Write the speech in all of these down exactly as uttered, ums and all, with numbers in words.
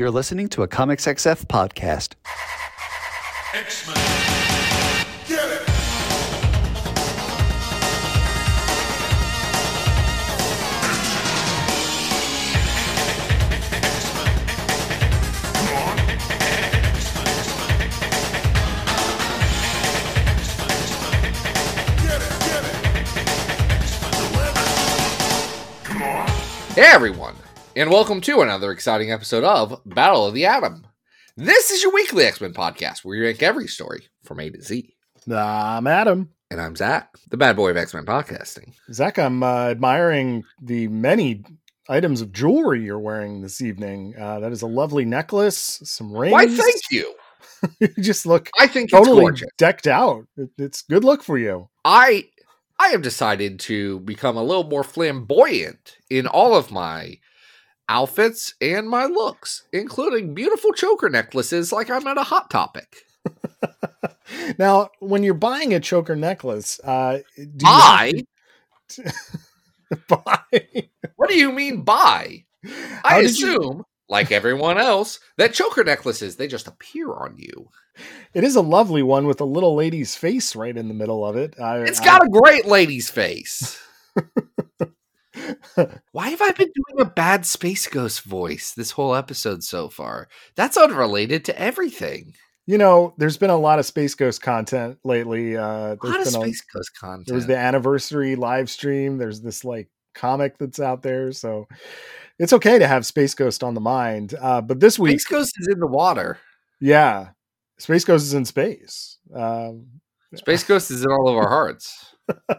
You're listening to a Comics X F podcast. X-Men. Get it! Hey everyone, and welcome to another exciting episode of Battle of the Atom. This is your weekly X-Men podcast where you rank every story from A to Z. I'm Adam. And I'm Zach, the bad boy of X-Men podcasting. Zach, I'm uh, admiring the many items of jewelry you're wearing this evening. Uh, that is a lovely necklace, some rings. Why, thank you. You just look I think totally it's gorgeous. Decked out. It, it's good look for you. I I have decided to become a little more flamboyant in all of my outfits and my looks, including beautiful choker necklaces like I'm at a Hot Topic. Now, when you're buying a choker necklace, uh, do you Buy? to... buy? What do you mean buy? I How did assume, you... like everyone else, that choker necklaces, they just appear on you. It is a lovely one with a little lady's face right in the middle of it. I, It's got I... a great lady's face. Why have I been doing a bad Space Ghost voice this whole episode so far? That's unrelated to everything. You know, there's been a lot of Space Ghost content lately. Uh, A lot of there's been Space a, Ghost content. There was the anniversary live stream. There's this like comic that's out there. So it's okay to have Space Ghost on the mind. Uh, but this week, Space Ghost is in the water. yeah, Space Ghost is in space. Um, Space Ghost is in all of our hearts.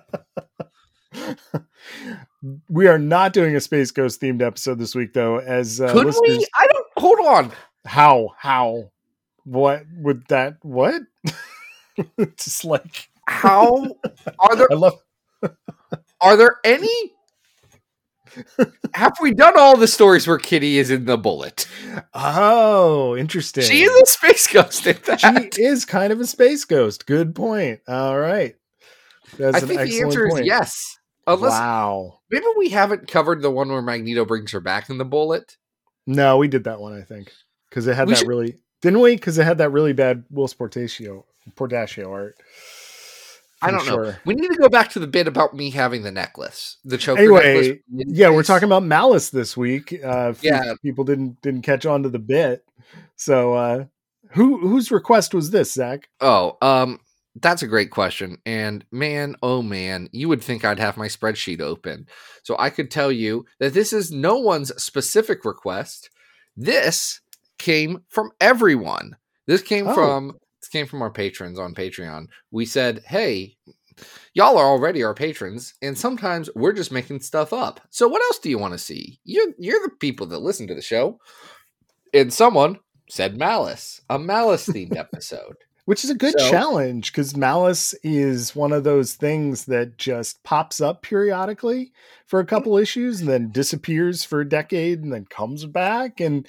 We are not doing a Space Ghost themed episode this week, though. As uh, Could listeners, we? I don't. Hold on. how how what would that what? Just like How are there? I love. Are there any? Have we done all the stories where Kitty is in the bullet? Oh, interesting. She is a Space Ghost in that. She is kind of a Space Ghost. Good point. All right. That's I an think the excellent answer point. is yes. Unless Wow. maybe we haven't covered the one where Magneto brings her back in the bullet. No, we did that one, I think. Because it had We that should- really didn't we? Because it had that really bad Will Portatio Portatio art. I For don't know. sure. We need to go back to the bit about me having the necklace. The choker Anyway, necklace. yeah, we're talking about Malice this week. Uh if Yeah. people didn't didn't catch on to the bit. So uh who whose request was this, Zach? Oh, um, that's a great question. And man, oh man, you would think I'd have my spreadsheet open. So I could tell you that this is no one's specific request. This came from everyone. This came Oh. from this came from our patrons on Patreon. We said, hey, y'all are already our patrons, and sometimes we're just making stuff up. So what else do you want to see? You're you're the people that listen to the show. And someone said Malice, a Malice themed episode. Which is a good So- challenge because Malice is one of those things that just pops up periodically for a couple issues and then disappears for a decade and then comes back. And,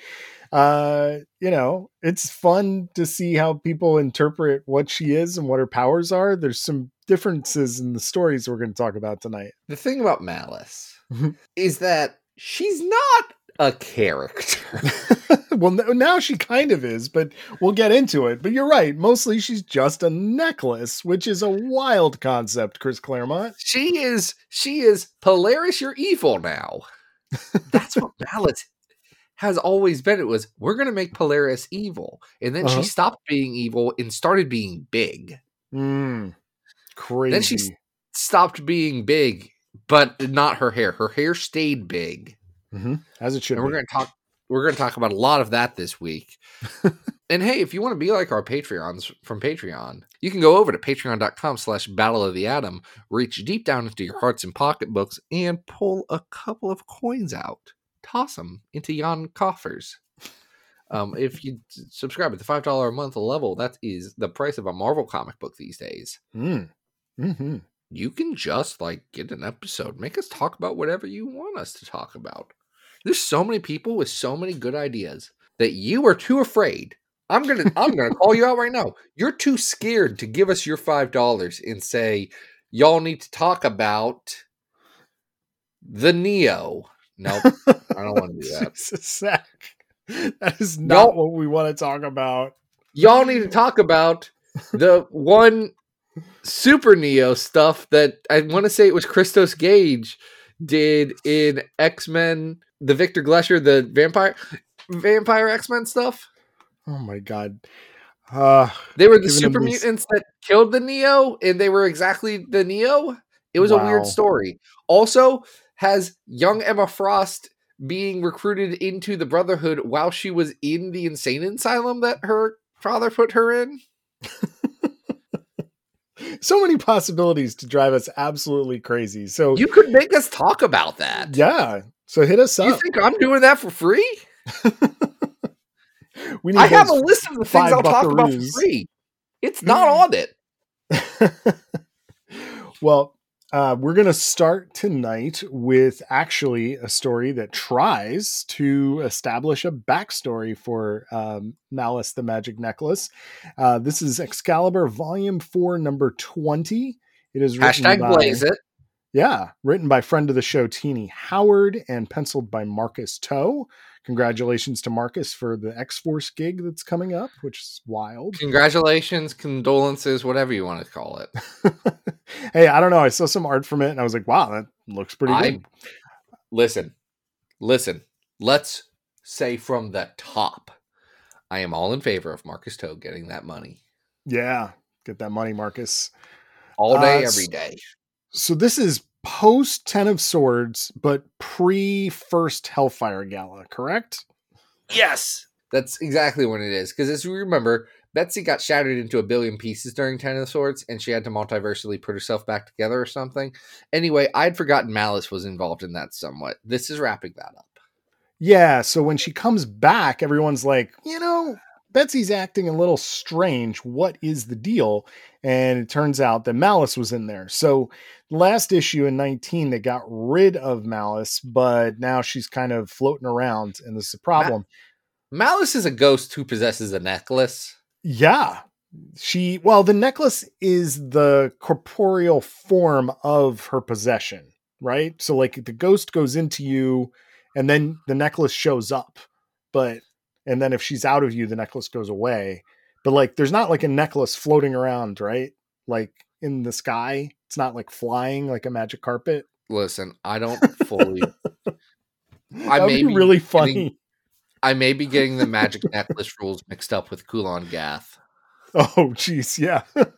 uh, you know, it's fun to see how people interpret what she is and what her powers are. There's some differences in the stories we're going to talk about tonight. The thing about Malice is that she's not a character. Well, n- now she kind of is, but we'll get into it. But you're right. Mostly she's just a necklace, which is a wild concept, Chris Claremont. She is she is Polaris, you're evil now. That's what Malice has always been. It was, we're gonna make Polaris evil. And then Uh-huh. she stopped being evil and started being big. Mm, crazy. Then she s- stopped being big, but not her hair. Her hair stayed big. Mm-hmm. As it should And we're be. gonna talk we're gonna talk about a lot of that this week. And hey, if you want to be like our Patreons from Patreon, you can go over to patreon.com slash battle of the atom, reach deep down into your hearts and pocketbooks, and pull a couple of coins out. Toss them into yon coffers. Um, if you s- subscribe at the five dollars a month level, that is the price of a Marvel comic book these days. Mm. Mm-hmm. You can just like get an episode. Make us talk about whatever you want us to talk about. There's so many people with so many good ideas that you are too afraid. I'm gonna I'm gonna call you out right now. You're too scared to give us your five dollars and say y'all need to talk about the Neo. Nope, I don't want to do that. Jesus, Zach. That is not Y'all- what we want to talk about. Y'all need to talk about the one Super Neo stuff that I want to say it was Christos Gage did in X-Men, the Victor Glesher, the vampire vampire X-Men stuff. Oh my god. Uh, They were the giving super him these- mutants that killed the Neo, and they were exactly the Neo. It was a Wow. weird story. Also, has young Emma Frost being recruited into the Brotherhood while she was in the insane asylum that her father put her in. So many possibilities to drive us absolutely crazy. So You could make us talk about that. yeah. So hit us Do you up. think I'm doing that for free? We need I have a those list of the things five I'll talk about for buckaroos. free. It's not on it. Well, uh, we're going to start tonight with actually a story that tries to establish a backstory for um, Malice the Magic Necklace. Uh, this is Excalibur Volume four, Number twenty. It is written Hashtag by, blaze it. Yeah, written by friend of the show, Teeny Howard, and penciled by Marcus Toe. Congratulations to Marcus for the X-Force gig that's coming up, which is wild. Congratulations, condolences, whatever you want to call it. Hey, I don't know. I saw some art from it and I was like, wow, that looks pretty I good. listen, listen. Let's say from the top, I am all in favor of Marcus Toe getting that money Yeah, get that money, Marcus. all day, Uh, every day. So this is post Ten of Swords, but pre first Hellfire Gala, correct? Yes, that's exactly what it is. Because as we remember, Betsy got shattered into a billion pieces during Ten of Swords, and she had to multiversally put herself back together or something. Anyway, I'd forgotten Malice was involved in that somewhat. This is wrapping that up. Yeah, so when she comes back, everyone's like, you know, Betsy's acting a little strange. What is the deal? And it turns out that Malice was in there. So last issue in nineteen, they got rid of Malice, but now she's kind of floating around, and this is a problem. Malice is a ghost who possesses a necklace. Yeah. She, well, the necklace is the corporeal form of her possession, right? So like the ghost goes into you and then the necklace shows up, but, and then if she's out of you, the necklace goes away. But like, there's not like a necklace floating around, right? Like in the sky. It's not like flying like a magic carpet. Listen, I don't fully. I That would may be be really getting- funny. I may be getting the magic necklace rules mixed up with Kulon Gath. Oh, geez. Yeah.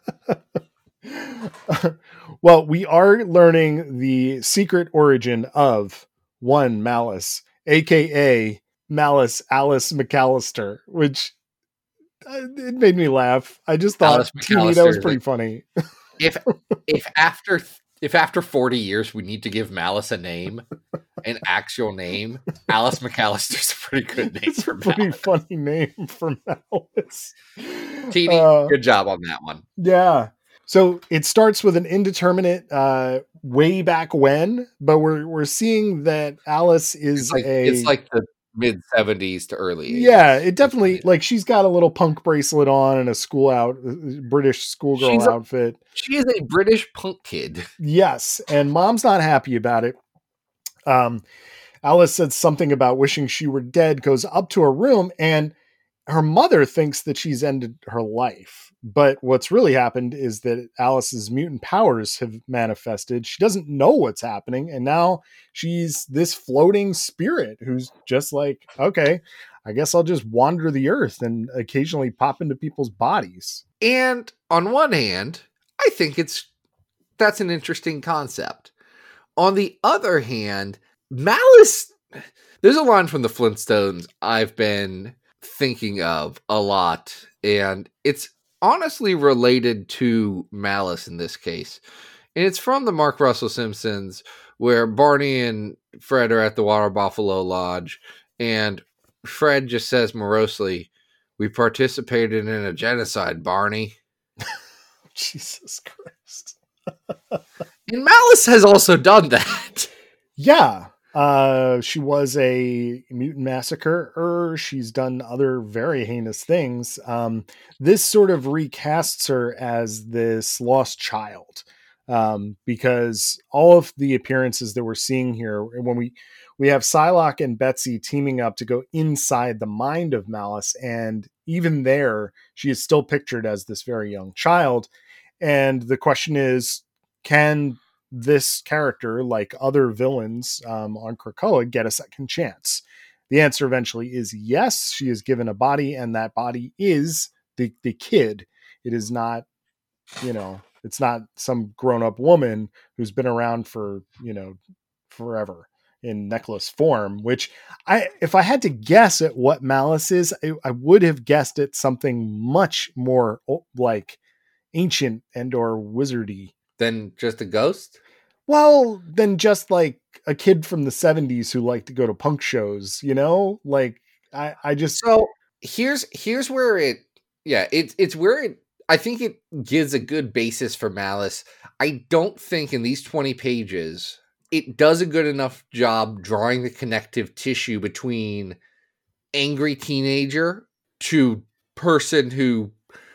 Well, we are learning the secret origin of one Malice, aka Malice Alice McAllister, which uh, it made me laugh. I just thought, Alice Teeny, that was McAllister, pretty like- funny. If if after if after forty years we need to give Malice a name, an actual name, Alice McAllister's a pretty good name It's for a pretty Malice. funny name for Malice. Teeny, Uh, good job on that one. Yeah. So it starts with an indeterminate uh, way back when, but we're we're seeing that Alice is It's like a it's like the mid seventies to early eighties. yeah, it definitely It's- like she's got a little punk bracelet on and a school out British schoolgirl She's a- outfit. She is a British punk kid. Yes, and mom's not happy about it. Um, Alice said something about wishing she were dead, goes up to her room, and her mother thinks that she's ended her life. But what's really happened is that Alice's mutant powers have manifested. She doesn't know what's happening, and now she's this floating spirit who's just like, okay, I guess I'll just wander the earth and occasionally pop into people's bodies. And on one hand, I think it's that's an interesting concept. On the other hand, Malice, there's a line from the Flintstones I've been thinking of a lot, and it's honestly related to Malice in this case. And it's from the Mark Russell Simpsons, where Barney and Fred are at the Water Buffalo Lodge, and Fred just says morosely, "We participated in a genocide, Barney." Jesus Christ. And Malice has also done that. Yeah. Uh, she was a mutant massacrer. She's done other very heinous things. Um, this sort of recasts her as this lost child. um, because all of the appearances that we're seeing here, when we we have Psylocke and Betsy teaming up to go inside the mind of Malice, and even there, she is still pictured as this very young child. And the question is, can this character, like other villains um, on Krakoa, get a second chance? The answer eventually is yes. She is given a body, and that body is the the kid. It is not, you know, it's not some grown-up woman who's been around for, you know, forever in necklace form, which I, if I had to guess at what Malice is, I, I would have guessed it something much more like ancient and or wizardy Than just a ghost? Well, than just like a kid from the seventies who liked to go to punk shows, you know? Like I, I just So here's here's where it yeah, it's it's where it I think it gives a good basis for Malice. I don't think in these twenty pages it does a good enough job drawing the connective tissue between angry teenager to person who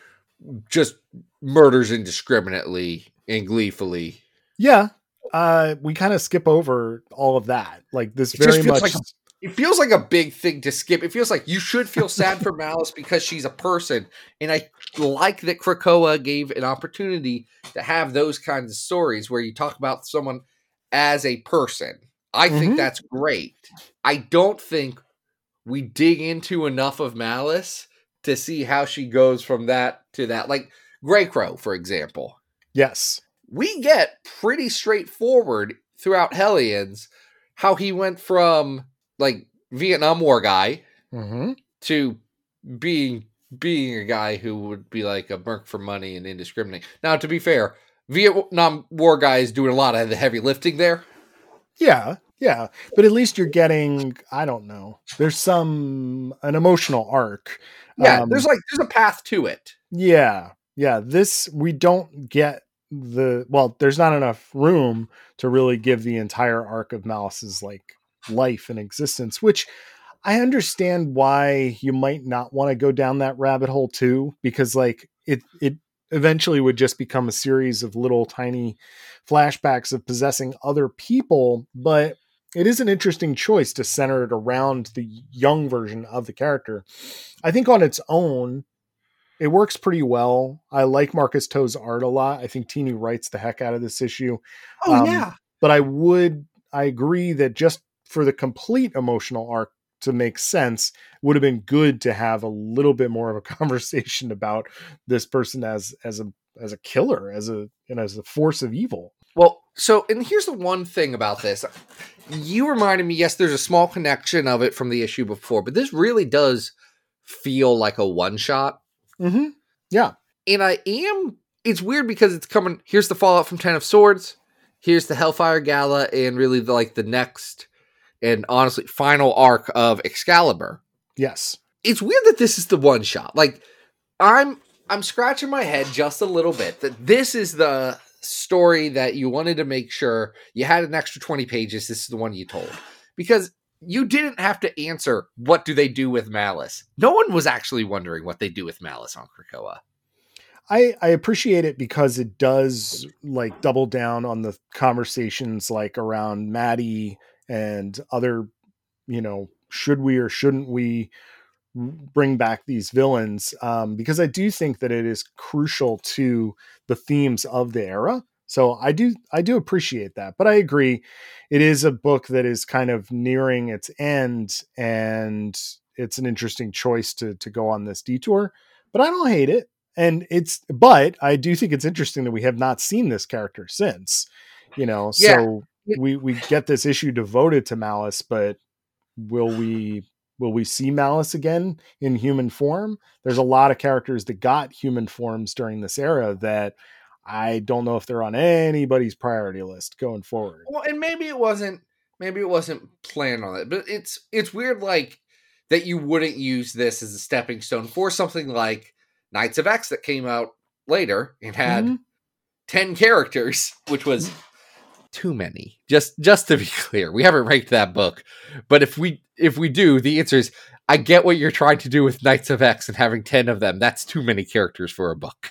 just murders indiscriminately and gleefully. Yeah. Uh, we kind of skip over all of that. Like this It very just feels much. like a, it feels like a big thing to skip. It feels like you should feel sad for Malice because she's a person. And I like that Krakoa gave an opportunity to have those kinds of stories where you talk about someone as a person. I Mhm. think that's great. I don't think we dig into enough of Malice to see how she goes from that to that. Like Grey Crow, for example. Yes. We get pretty straightforward throughout Hellions how he went from like Vietnam War guy Mm-hmm. to being being a guy who would be like a merc for money and indiscriminate. Now, to be fair, Vietnam War guy is doing a lot of the heavy lifting there. Yeah. Yeah. But at least you're getting, I don't know, there's some, an emotional arc. Yeah, Um, there's like there's a path to it. Yeah. Yeah. This, we don't get the, well, there's not enough room to really give the entire arc of Malice's like life and existence, which I understand why you might not want to go down that rabbit hole too, because like it, it eventually would just become a series of little tiny flashbacks of possessing other people. But it is an interesting choice to center it around the young version of the character. I think on its own, it works pretty well. I like Marcus Toe's art a lot. I think Tini writes the heck out of this issue. Oh Um, yeah. But I would, I agree that just for the complete emotional arc to make sense, would have been good to have a little bit more of a conversation about this person as, as a, as a killer, as a, and as a force of evil. Well, so, and here's the one thing about this. You reminded me, yes, there's a small connection of it from the issue before, but this really does feel like a one-shot. Mm-hmm. Yeah. And I am, it's weird because it's coming, here's the fallout from Ten of Swords, here's the Hellfire Gala, and really the, like the next, and honestly, final arc of Excalibur. Yes. It's weird that this is the one-shot. Like, I'm, I'm scratching my head just a little bit that this is the story that you wanted to make sure you had an extra twenty pages. This is the one you told, because you didn't have to answer what do they do with Malice. No one was actually wondering what they do with Malice on Krakoa. I, I appreciate it because it does like double down on the conversations like around Maddie and other, you know, should we or shouldn't we bring back these villains? Um, because I do think that it is crucial to the themes of the era. So I do, I do appreciate that, but I agree. It is a book that is kind of nearing its end, and it's an interesting choice to, to go on this detour, but I don't hate it. And it's, but I do think it's interesting that we have not seen this character since, you know, so Yeah. we, we get this issue devoted to Malice, but will we, will we see Malice again in human form? There's a lot of characters that got human forms during this era that I don't know if they're on anybody's priority list going forward. Well, and maybe it wasn't, maybe it wasn't planned on it, but it's, it's weird, like that you wouldn't use this as a stepping stone for something like Knights of X that came out later and had Mhm. ten characters, which was too many. Just just to be clear, we haven't ranked that book, but if we if we do, the answer is I get what you're trying to do with Knights of X and having ten of them. That's too many characters for a book.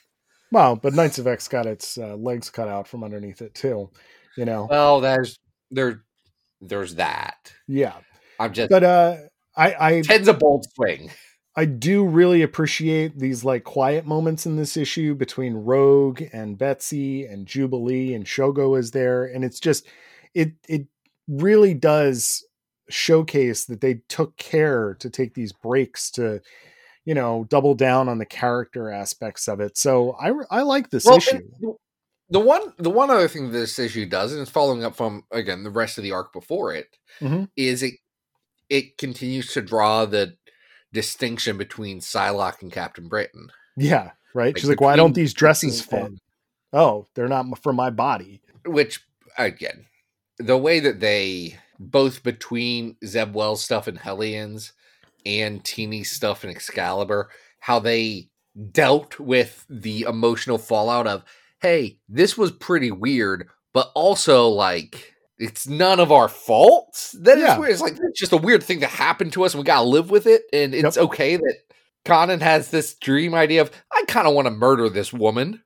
Well, but Knights of X got its uh, legs cut out from underneath it too. You know. Well, there's there there's that. Yeah. I'm just But uh, I I Ted's a bold swing. I do really appreciate these like quiet moments in this issue between Rogue and Betsy and Jubilee, and Shogo is there, and it's just it it really does showcase that they took care to take these breaks to, you know, double down on the character aspects of it. So I I like this Well, issue. and the one the one other thing this issue does, and it's following up from again the rest of the arc before it, Mhm. is it it continues to draw the distinction between Psylocke and Captain Britain. Yeah, right. Like, She's like, why don't between- these dresses between fit? them. Oh, they're not for my body. Which again, the way that they both between Zeb Wells stuff and Hellions and Teeny's stuff in Excalibur, how they dealt with the emotional fallout of, hey, this was pretty weird, but also like it's none of our fault. That is Yeah. weird. It's like it's just a weird thing that happened to us, and we gotta live with it. And it's Yep. okay that Conan has this dream idea of, I kind of want to murder this woman.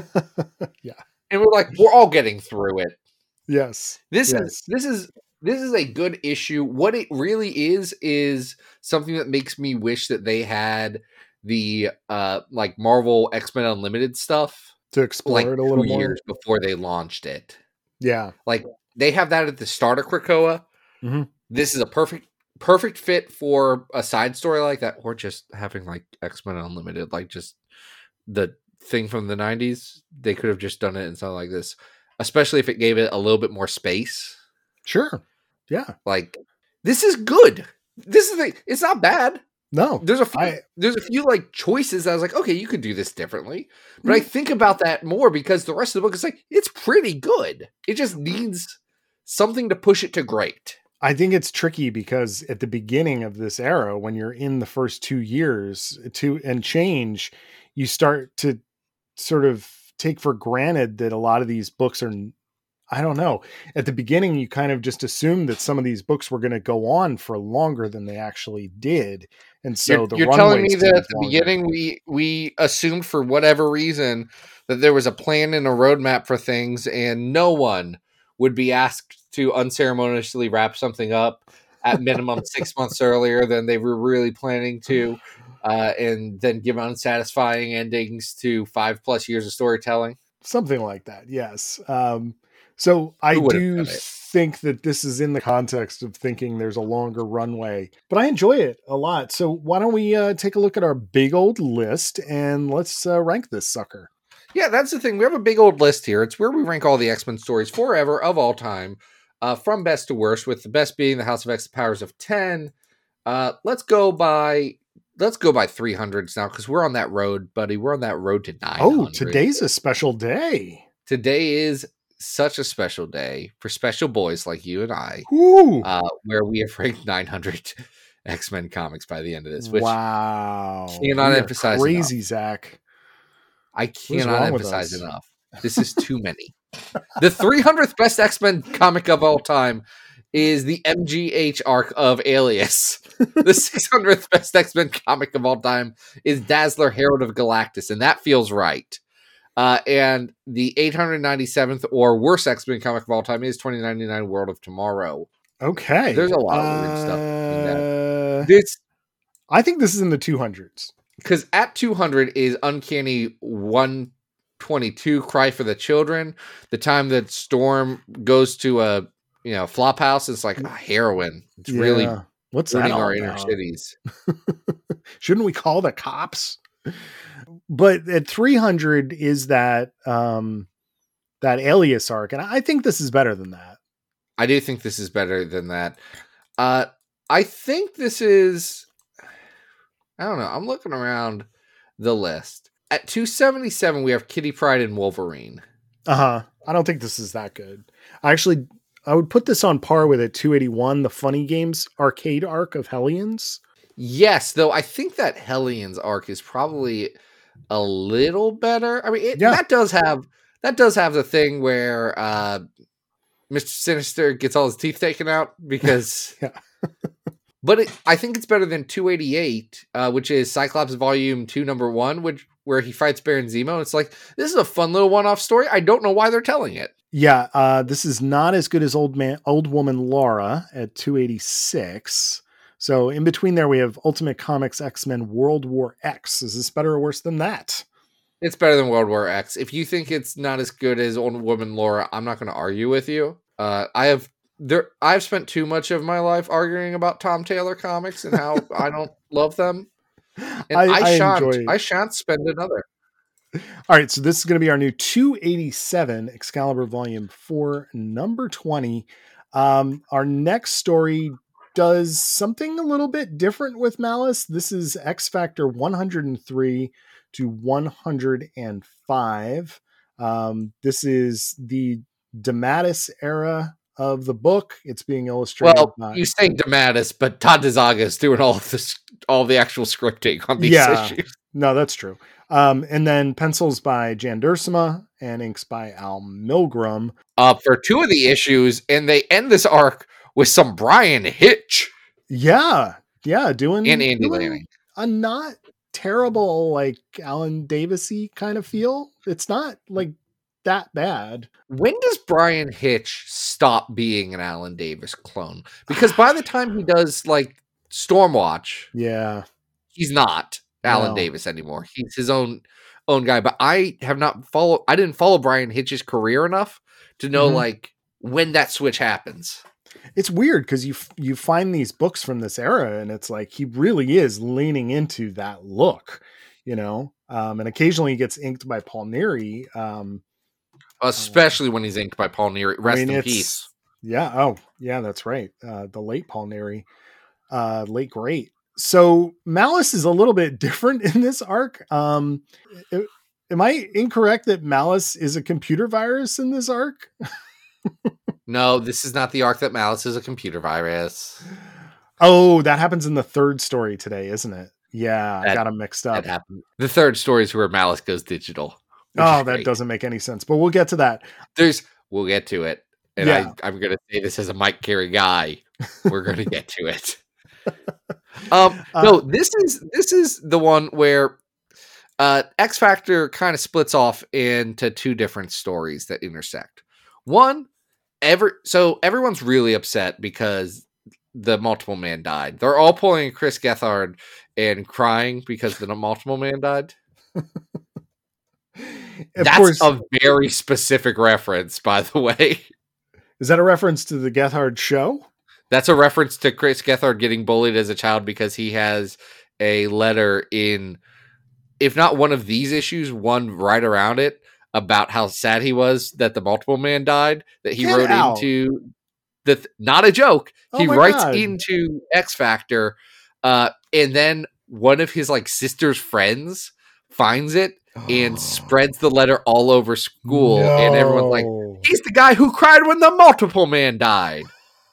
Yeah. And we're like, we're all getting through it. Yes. This Yes. is this is this is a good issue. What it really is is something that makes me wish that they had the uh like Marvel X-Men Unlimited stuff To explore like it a little two more. years before they launched it. Yeah. Like they have that at the start of Krakoa. Mhm. This is a perfect perfect fit for a side story like that, or just having like X-Men Unlimited, like just the thing from the nineties. They could have just done it in something like this, especially if it gave it a little bit more space. Sure. Yeah. Like this is good. This is the, it's not bad. No. There's a few, I- there's a few like choices that I was like, okay, you could do this differently. But I Mm-hmm. think about that more because the rest of the book is like, it's pretty good. It just needs something to push it to great. I think it's tricky because at the beginning of this era, when you're in the first two years to and change, you start to sort of take for granted that a lot of these books are, I don't know. At the beginning, you kind of just assumed that some of these books were going to go on for longer than they actually did. And so you're the you're runway telling me that seemed at the longer. beginning we we assumed for whatever reason that there was a plan and a roadmap for things, and no one would be asked to unceremoniously wrap something up at minimum six months earlier than they were really planning to, uh, and then give unsatisfying endings to five plus years of storytelling. Something like that. Yes. Um, so I Who would have do done it? think that this is in the context of thinking there's a longer runway, but I enjoy it a lot. So why don't we uh, take a look at our big old list and let's uh, rank this sucker. Yeah, that's the thing. We have a big old list here. It's where we rank all the X-Men stories forever of all time, uh, from best to worst, with the best being the House of X, the Powers of ten. Uh, let's go by let's go by three hundreds now, because we're on that road, buddy. We're on that road to nine hundred. Oh, today's a special day. Today is such a special day for special boys like you and I, Ooh. uh, where we have ranked nine hundred X-Men comics by the end of this, which wow. cannot We are emphasize crazy, Zach. I is cannot wrong with emphasize us? enough. This is too many. The three hundredth best X-Men comic of all time is the M G H arc of Alias. The six hundredth best X-Men comic of all time is Dazzler, Herald of Galactus, and that feels right. Uh, and the eight hundred ninety-seventh or worst X-Men comic of all time is twenty ninety-nine World of Tomorrow. Okay. There's a lot of weird stuff in that. Uh, This, I think this is in the two hundreds. because at two hundred is Uncanny one twenty-two, Cry for the Children. The time that Storm goes to a you know flop house, it's like a heroin. It's really Yeah. What's that ruining all our inner about? cities. Shouldn't we call the cops? But at three hundred is that um that Alias arc, and I think this is better than that. I do think this is better than that. Uh, I think this is. I don't know. I'm looking around the list. At two seventy-seven, we have Kitty Pryde and Wolverine. Uh-huh. I don't think this is that good. I actually I would put this on par with a two eighty-one, the Funny Games arcade arc of Hellions. Yes, though I think that Hellions arc is probably a little better. I mean, it, Yeah. that does have that does have the thing where uh, Mister Sinister gets all his teeth taken out because. Yeah. But it, I think it's better than two eighty-eight, uh, which is Cyclops Volume Two, Number One, which where he fights Baron Zemo. It's like, this is a fun little one-off story. I don't know why they're telling it. Yeah, uh, this is not as good as Old Man, Old Woman Laura at two eighty-six. So in between there, we have Ultimate Comics X-Men World War X. Is this better or worse than that? It's better than World War X. If you think it's not as good as Old Woman Laura, I'm not going to argue with you. Uh, I have there. I've spent too much of my life arguing about Tom Taylor comics and how I don't love them. And I, I, I shan't. Enjoy... I shan't spend another. All right, so this is going to be our new two eighty-seven Excalibur Volume four, number twenty. Um, our next story does something a little bit different with Malice. This is X Factor one hundred three to one hundred five. Um, this is the DeMatteis era of the book. It's being illustrated. Well, by... you say DeMatteis, but Todd DeZaga is doing all of this, all the actual scripting on these yeah, issues. No, that's true. Um, and then pencils by Jan Duursema and inks by Al Milgrom. Uh, for two of the issues, and they end this arc with some Brian Hitch. Yeah, yeah, doing and Andy doing Lanning. A not terrible, like Alan Davis-y kind of feel. It's not like that bad. When does Brian Hitch stop being an Alan Davis clone? Because by the time he does like Stormwatch, yeah, he's not Alan no. Davis anymore. He's his own own guy. But I have not followed. I didn't follow Brian Hitch's career enough to know mm-hmm. like when that switch happens. It's weird because you you find these books from this era, and it's like he really is leaning into that look, you know. Um, and occasionally he gets inked by Paul Neary, um, especially uh, when he's inked by Paul Neary. Rest I mean, in peace. Yeah. Oh, yeah. That's right. Uh, the late Paul Neary, uh, late great. So Malice is a little bit different in this arc. Um, it, am I incorrect that Malice is a computer virus in this arc? No, this is not the arc that Malice is a computer virus. Oh, that happens in the third story today, isn't it? Yeah, that, I got them mixed up. The third story is where Malice goes digital. Oh, that doesn't make any sense, but we'll get to that. There's, we'll get to it. And yeah. I, I'm going to say this as a Mike Carey guy. We're going to get to it. Um, no, this is this is the one where uh, X Factor kind of splits off into two different stories that intersect. One, every so everyone's really upset because the Multiple Man died. They're all pulling Chris Gethard and crying because the Multiple Man died. That's course, a very specific reference, by the way. Is that a reference to the Gethard show? That's a reference to Chris Gethard getting bullied as a child because he has a letter in, if not one of these issues, one right around it, about how sad he was that the Multiple Man died, that he Get wrote out. into the, th- not a joke, oh he writes God. into X Factor, uh, and then one of his like sister's friends finds it and spreads the letter all over school, no. and everyone's like, he's the guy who cried when the Multiple Man died.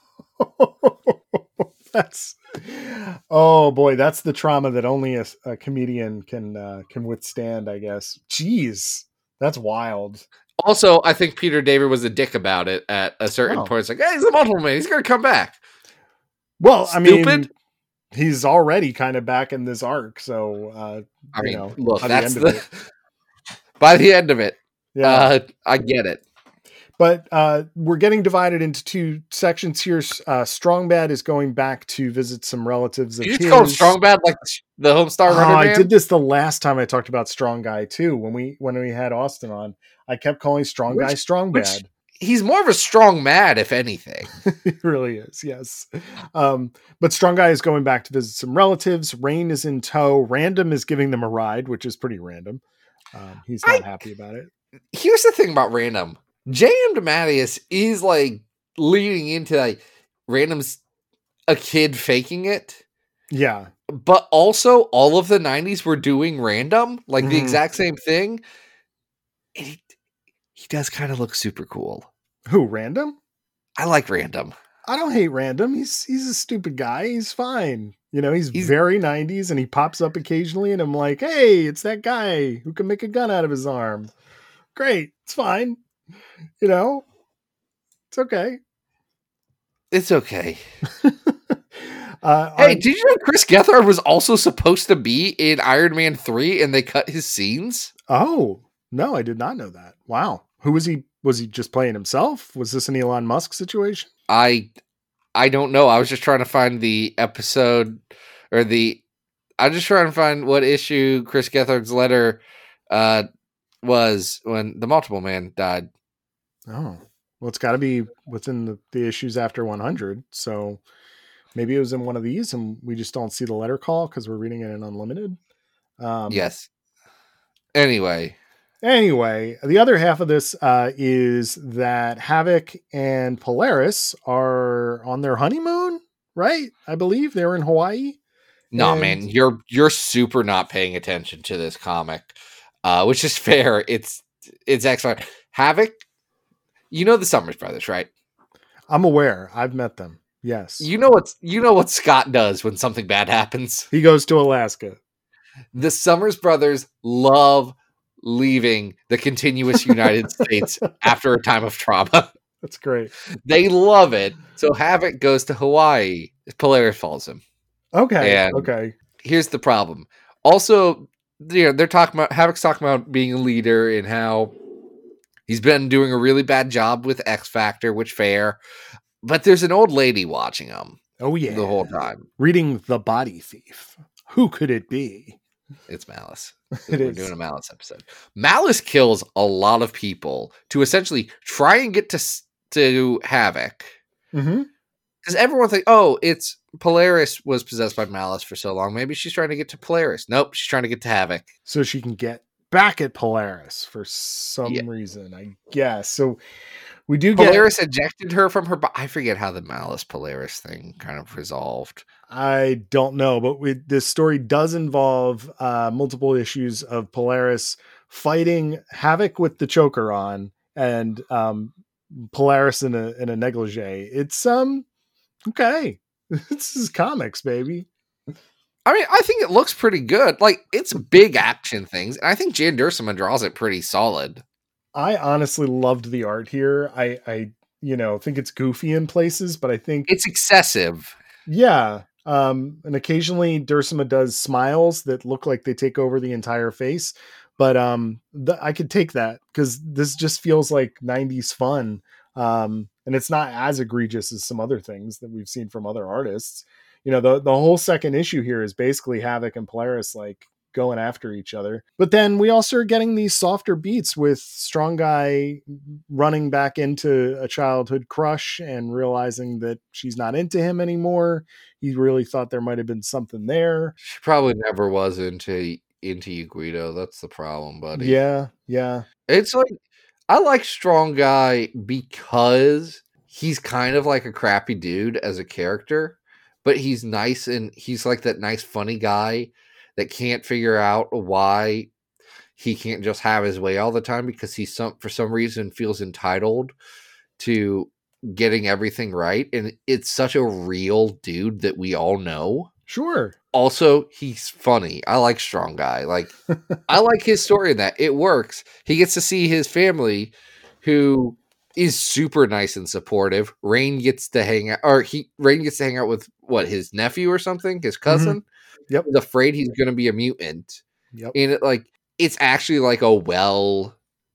That's oh boy, that's the trauma that only a, a comedian can uh, can withstand, I guess. Jeez, that's wild. Also, I think Peter David was a dick about it at a certain oh. point. It's like, hey, he's a Multiple Man. He's going to come back. Well, Stupid. I mean, he's already kind of back in this arc. So, uh, I mean, you know, look, by that's the, the, end of it. by the end of it, yeah, uh, I get it. But uh, we're getting divided into two sections here. Uh, Strong Bad is going back to visit some relatives of you his. just call him Strong Bad like the Homestar oh, Runner I man? did this the last time I talked about Strong Guy too. When we when we had Austin on, I kept calling Strong which, Guy Strong which, Bad. He's more of a Strong Mad, if anything. He really is, yes. Um, but Strong Guy is going back to visit some relatives. Rain is in tow. Random is giving them a ride, which is pretty random. Um, he's not I, happy about it. Here's the thing about Random. J M. DeMatteis is like leading into like Random's a kid faking it. Yeah. But also all of the nineties were doing Random, like mm. the exact same thing. And he, he does kind of look super cool. Who, Random? I like Random. I don't hate Random. He's he's a stupid guy. He's fine. You know, he's, he's very nineties and he pops up occasionally and I'm like, hey, it's that guy who can make a gun out of his arm. Great. It's fine. You know, it's okay. It's okay. Uh, Hey, on- did you know Chris Gethard was also supposed to be in Iron Man three and they cut his scenes? oh, no, I did not know that. Wow. Who was he? Was he just playing himself? Was this an Elon Musk situation? I I don't know. I was just trying to find the episode or the I'm just trying to find what issue Chris Gethard's letter uh was when the Multiple Man died. Oh, well, it's got to be within the, the issues after one hundred. So maybe it was in one of these and we just don't see the letter call because we're reading it in Unlimited. Um, Yes. Anyway, Anyway, the other half of this uh, is that Havoc and Polaris are on their honeymoon, right? I believe they're in Hawaii. no And- man, you're you're super not paying attention to this comic, uh, which is fair. It's it's excellent. Havoc, you know the Summers Brothers, right? I'm aware. I've met them. Yes. You know what you know what Scott does when something bad happens. He goes to Alaska. The Summers Brothers love leaving the continuous United States after a time of trauma. That's great. They love it. So Havoc goes to Hawaii. Polaris follows him. Okay. And- okay. Here's the problem. Also, you know, they're talking about Havoc's talking about being a leader and how he's been doing a really bad job with X Factor, which fair. But there's an old lady watching him Oh, yeah. the whole time. Reading The Body Thief. Who could it be? It's Malice. It We're is. doing a Malice episode. Malice kills a lot of people to essentially try and get to s- to Havoc. Mm-hmm. Because everyone thinks, oh, it's Polaris was possessed by Malice for so long. Maybe she's trying to get to Polaris. Nope, she's trying to get to Havoc. So she can get back at Polaris for some Yeah. reason, I guess. So we do get. Polaris ejected her from her body. I forget how the Malice Polaris thing kind of resolved. I don't know, but we, this story does involve uh, multiple issues of Polaris fighting Havoc with the choker on, and um, Polaris in a in a negligee. It's um okay. This is comics, baby. I mean, I think it looks pretty good. Like, it's big action things. And I think Jan Dursema draws it pretty solid. I honestly loved the art here. I I you know think it's goofy in places, but I think It's excessive. yeah. Um, and occasionally Dursema does smiles that look like they take over the entire face, but um, the, I could take that because this just feels like nineties fun. Um, and it's not as egregious as some other things that we've seen from other artists. You know, the, the whole second issue here is basically Havoc and Polaris like going after each other. But then we also are getting these softer beats with Strong Guy running back into a childhood crush and realizing that she's not into him anymore. He really thought there might have been something there. She probably never was into into you, Guido. That's the problem, buddy. Yeah, yeah. It's like, I like Strong Guy because he's kind of like a crappy dude as a character, but he's nice and he's like that nice, funny guy that can't figure out why he can't just have his way all the time because he some for some reason feels entitled to getting everything right. And it's such a real dude that we all know. Sure. Also, he's funny. I like Strong Guy. Like, I like his story in that. It works. He gets to see his family, who is super nice and supportive. Rain gets to hang out, or he Rain gets to hang out with what, his nephew or something, his cousin. Yep. He's afraid he's going to be a mutant, Yep. and it, like, it's actually like a well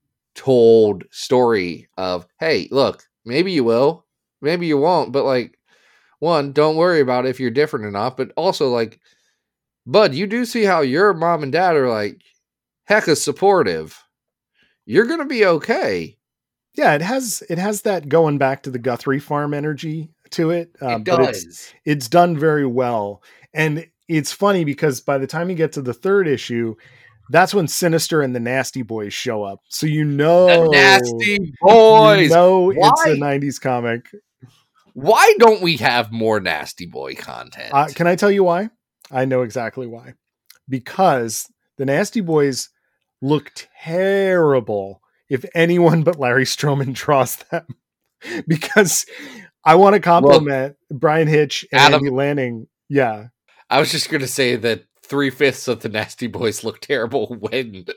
told story of, hey, look, maybe you will, maybe you won't, but like, one, don't worry about if you're different or not, but also like, bud, you do see how your mom and dad are like hecka supportive. You're gonna be okay. Yeah, it has it has that going back to the Guthrie Farm energy to it. Um, It but does. it's it's done very well. And it's funny because by the time you get to the third issue, that's when Sinister and the Nasty Boys show up. So you know The Nasty Boys. You know it's Why? a nineties comic. Why don't we have more Nasty Boy content? Uh, can I tell you why? I know exactly why. Because the Nasty Boys look terrible if anyone but Larry Stroman draws them. Because I want to compliment Brian Hitch and Adam- Andy Lanning. Yeah. I was just gonna say that three fifths of the Nasty Boys look terrible when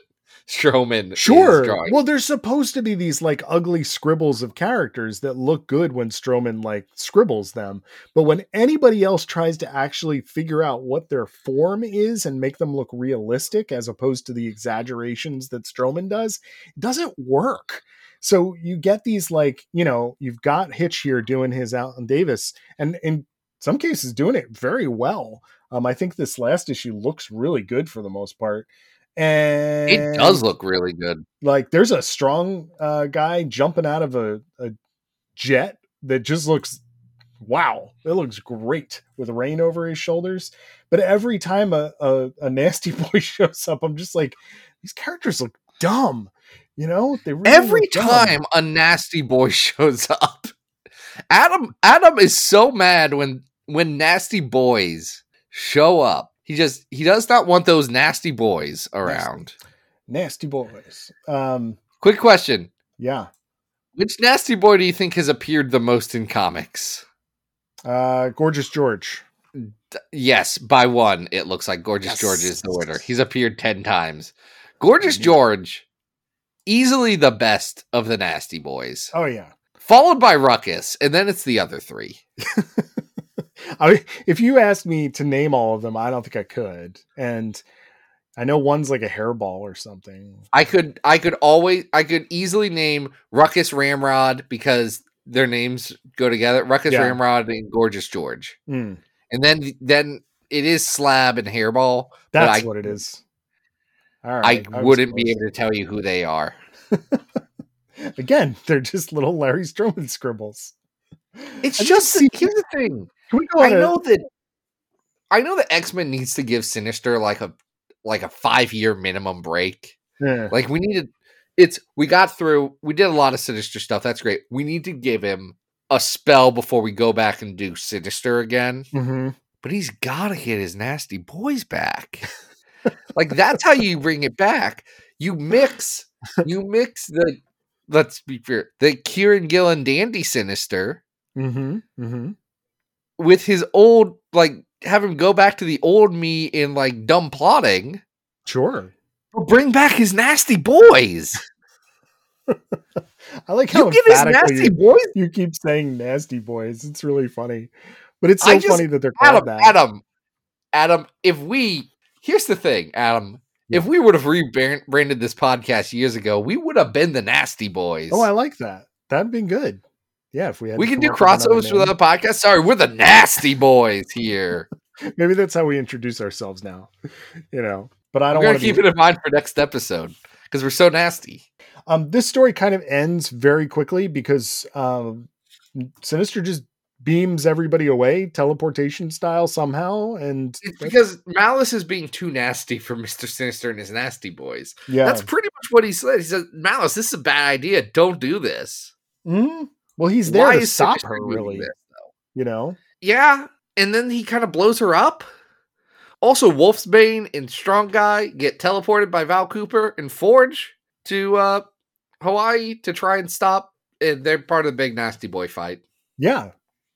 Strowman is Sure. drawing. Well, there's supposed to be these like ugly scribbles of characters that look good when Strowman like scribbles them. But when anybody else tries to actually figure out what their form is and make them look realistic as opposed to the exaggerations that Strowman does, it doesn't work. So you get these like, you know, you've got Hitch here doing his Alan Davis and in some cases doing it very well. Um, I think this last issue looks really good for the most part. And It does look really good. like there's a strong uh, guy jumping out of a, a jet that just looks, wow, it looks great with rain over his shoulders. But every time a, a, a nasty boy shows up, I'm just like, these characters look dumb. You know, they really Every look dumb. time a nasty boy shows up, Adam Adam is so mad when when nasty boys show up. He just he does not want those nasty boys around. Nasty boys. Um, Quick question. yeah. Which nasty boy do you think has appeared the most in comics? Uh, Gorgeous George. Yes, by one, it looks like Gorgeous Yes. George is the winner. He's appeared ten times. Gorgeous Mhm. George, easily the best of the nasty boys. Oh yeah. Followed by Ruckus, and then it's the other three. I if you asked me to name all of them, I don't think I could. And I know one's like a hairball or something. I could I could always I could easily name Ruckus Ramrod because their names go together. Ruckus Yeah. Ramrod and Gorgeous George. Mm, And then then it is Slab and Hairball. but that's I, what it is. All I right. was wouldn't be close. able to tell you who they are. Again, they're just little Larry Strowman scribbles. It's I just see- here's the thing. Can we go I on a- know that I know that X-Men needs to give Sinister like a like a five year minimum break. Yeah. Like we needed it's we got through we did a lot of Sinister stuff. That's great. We need to give him a spell before we go back and do Sinister again. Mhm. But he's gotta get his nasty boys back. Like that's how you bring it back. You mix you mix the let's be fair, the Kieran Gillen Dandy Sinister Mhm. Mhm. with his old like have him go back to the old me in like dumb plotting. Sure. But bring back his nasty boys. I like how You get his emphatically nasty you, boys. you keep saying nasty boys. It's really funny. But it's so I just- funny that they're called Adam, that. Adam, Adam, if we here's the thing, Adam. If we would have rebranded this podcast years ago, we would have been the Nasty Boys. Oh, I like that. That'd been good. Yeah, if we had we to can come do up with another crossovers for name. the podcast. Sorry, we're the Nasty Boys here. Maybe that's how we introduce ourselves now. You know, but I I'm don't gonna want to keep be. it in mind for next episode because we're so nasty. Um, this story kind of ends very quickly because um, Sinister just beams everybody away, teleportation style somehow, and It's because Malice is being too nasty for Mister Sinister and his Nasty Boys. yeah, That's pretty much what he said. He said, "Malice, this is a bad idea. Don't do this." Mhm. Well, he's there Why to is stop Sinister her, doing really. this, though? You know, Yeah, and then he kind of blows her up. Also, Wolfsbane and Strong Guy get teleported by Val Cooper and Forge to uh, Hawaii to try and stop. And they're part of the big Nasty Boy fight. yeah.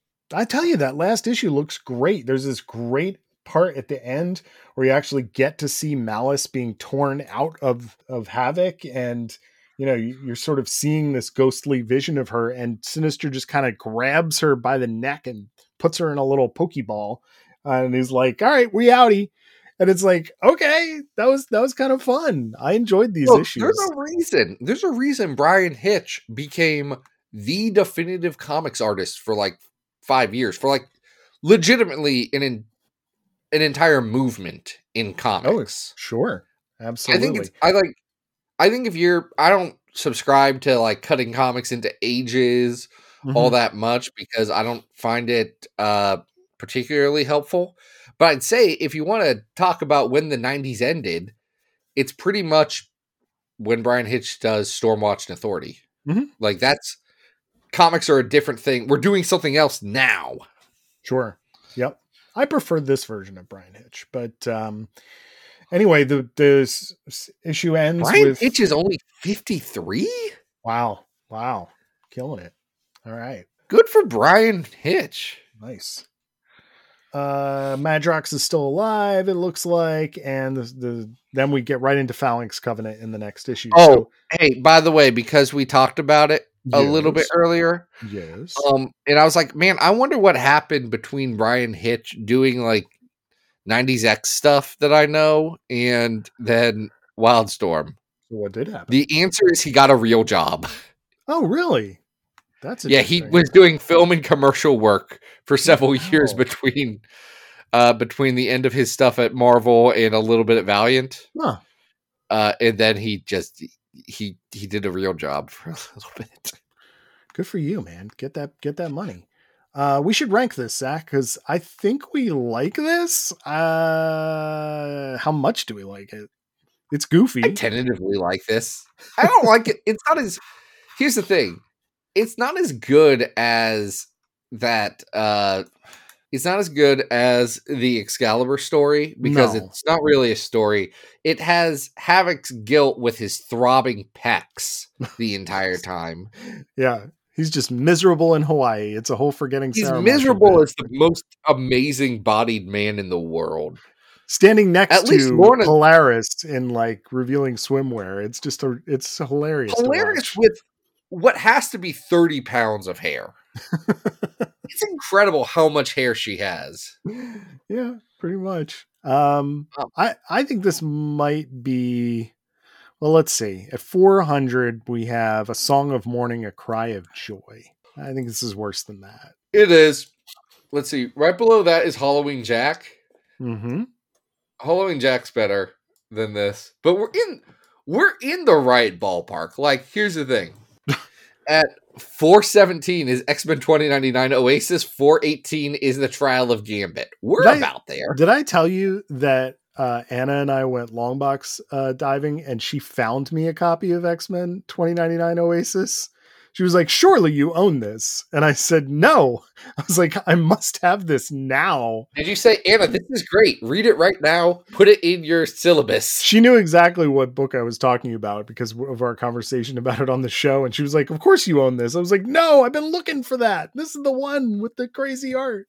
I tell you, that last issue looks great. There's this great part at the end where you actually get to see Malice being torn out of of Havoc, and you know you- you're sort of seeing this ghostly vision of her, and Sinister just kind of grabs her by the neck and puts her in a little pokeball, uh, and he's like, "All right, we outie." And it's like, okay, that was that was kind of fun. I enjoyed these Look, issues. there's a reason. There's a reason Brian Hitch became the definitive comics artist for like five years, for like legitimately an in, an entire movement in comics. Oh, it's sure, absolutely. I think it's I like I think if you're I don't subscribe to like cutting comics into ages all Mhm. that much because I don't find it uh particularly helpful. But I'd say if you want to talk about when the nineties ended, it's pretty much when Brian Hitch does Stormwatch and Authority. Mhm. Like that's comics are a different thing. We're doing something else now. Sure. Yep. I prefer this version of Brian Hitch, but um, anyway, the this issue ends Brian with Hitch is only fifty-three? wow, wow, killing it. All right, Good for Brian Hitch. nice. uh, Madrox is still alive, it looks like, and the, the then we get right into Phalanx Covenant in the next issue. Oh, So, hey, by the way, because we talked about it a little bit yes, earlier, yes. um, and I was like, man, I wonder what happened between Brian Hitch doing like nineties X stuff that I know and then Wildstorm. What did happen? The answer is he got a real job. Oh, really? That's Yeah, he interesting. was doing film and commercial work for several Wow. years between uh, between the end of his stuff at Marvel and a little bit at Valiant. Huh. Uh, and then he just he he did a real job for a little bit. Good for you, man. Get that get that money. Uh, we should rank this, Zach, because I think we like this. Uh, how much do we like it? It's goofy. I tentatively like this. I don't like it. It's not as. Here's the thing. It's not as good as that. Uh, it's not as good as the Excalibur story because No. it's not really a story. It has Havoc's guilt with his throbbing pecs the entire time. Yeah, he's just miserable in Hawaii. It's a whole forgetting He's Sarah Marshall miserable bit. as the most amazing bodied man in the world. Standing next At least to Lorna- Polaris in like revealing swimwear. It's just a it's hilarious. to Hilarious watch. with what has to be thirty pounds of hair. It's incredible how much hair she has. Yeah, pretty much. Um, Oh. I I think this might be. Well, let's see. At four hundred, we have A Song of Mourning, A Cry of Joy. I think this is worse than that. It is. Let's see. Right below that is Halloween Jack. Mm-hmm. Halloween Jack's better than this, but we're in we're in the right ballpark. Like, here's the thing: at four seventeen is X-Men twenty ninety-nine Oasis. four eighteen is the Trial of Gambit. We're Did I- about there. Did I tell you that uh, Anna and I went longbox uh, diving and she found me a copy of X-Men twenty ninety-nine Oasis? She was like, surely you own this. And I said, no. I was like, I must have this now. Did you say, Anna, this is great. Read it right now. Put it in your syllabus. She knew exactly what book I was talking about because of our conversation about it on the show. And she was like, of course you own this. I was like, no, I've been looking for that. This is the one with the crazy art.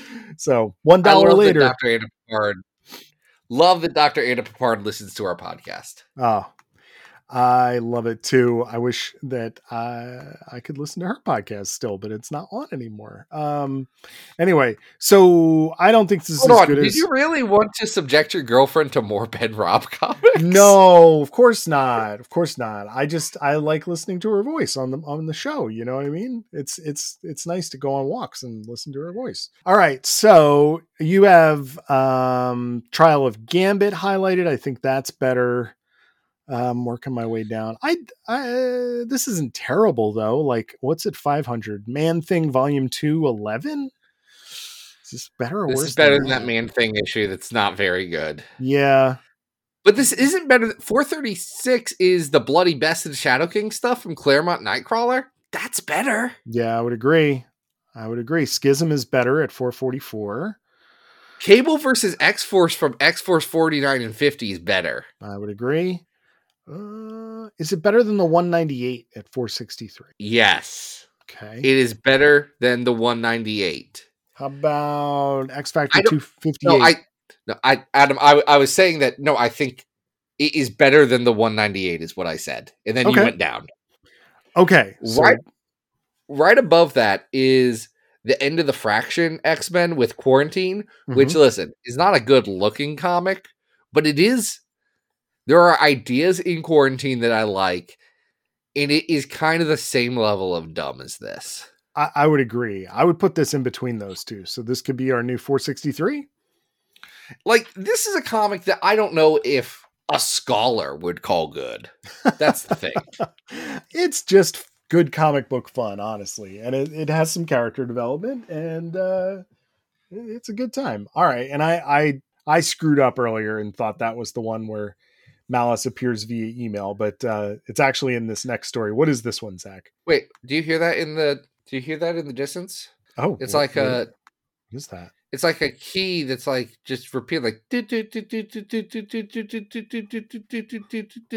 So one dollar later. That Doctor Anna Papard. Love that Doctor Anna Papard listens to our podcast. Oh, I love it too. I wish that I, I could listen to her podcast still, but it's not on anymore. Um, anyway, so I don't think this Hold is on. good Did as... you really want to subject your girlfriend to more Ben Robb comics? No, of course not. Of course not. I just I like listening to her voice on the on the show. You know what I mean? It's it's it's nice to go on walks and listen to her voice. All right, so you have um, Trial of Gambit highlighted. I think that's better. Um, working my way down. I, I this isn't terrible though. Like, what's at five hundred? Man Thing Volume Two, eleven. Is this better or This worse? is better than than that Man Thing issue that's not very good. Yeah. But this isn't better. Than, four thirty-six is the Bloody Best of the Shadow King stuff from Claremont Nightcrawler. That's better. Yeah, I would agree. I would agree. Schism is better at four forty-four. Cable versus X-Force from X-Force forty-nine and fifty is better. I would agree. Uh, is it better than the one ninety-eight at four sixty-three? Yes. Okay. It is better than the one ninety-eight. How about X Factor I don't- two fifty-eight? No, I, no, I, Adam, I, I was saying that, no, I think it is better than the one ninety-eight is what I said. And then Okay. you went down. Okay. So, Right, right above that is the End of the Fraction X-Men with Quarantine, which, Mhm. listen, is not a good looking comic, but it is, there are ideas in Quarantine that I like, and it is kind of the same level of dumb as this. I, I would agree. I would put this in between those two. So this could be our new four sixty-three. Like, this is a comic that I don't know if a scholar would call good. That's the thing. It's just good comic book fun, honestly. And it, it has some character development and uh, it- it's a good time. All right. And I, I, I screwed up earlier and thought that was the one where Malice appears via email, but uh, it's actually in this next story. What is this one, Zach? Wait, do you hear that in the, do you hear that in the distance? Oh, It's what- like what a, is that? it's like a key that's like just repeat like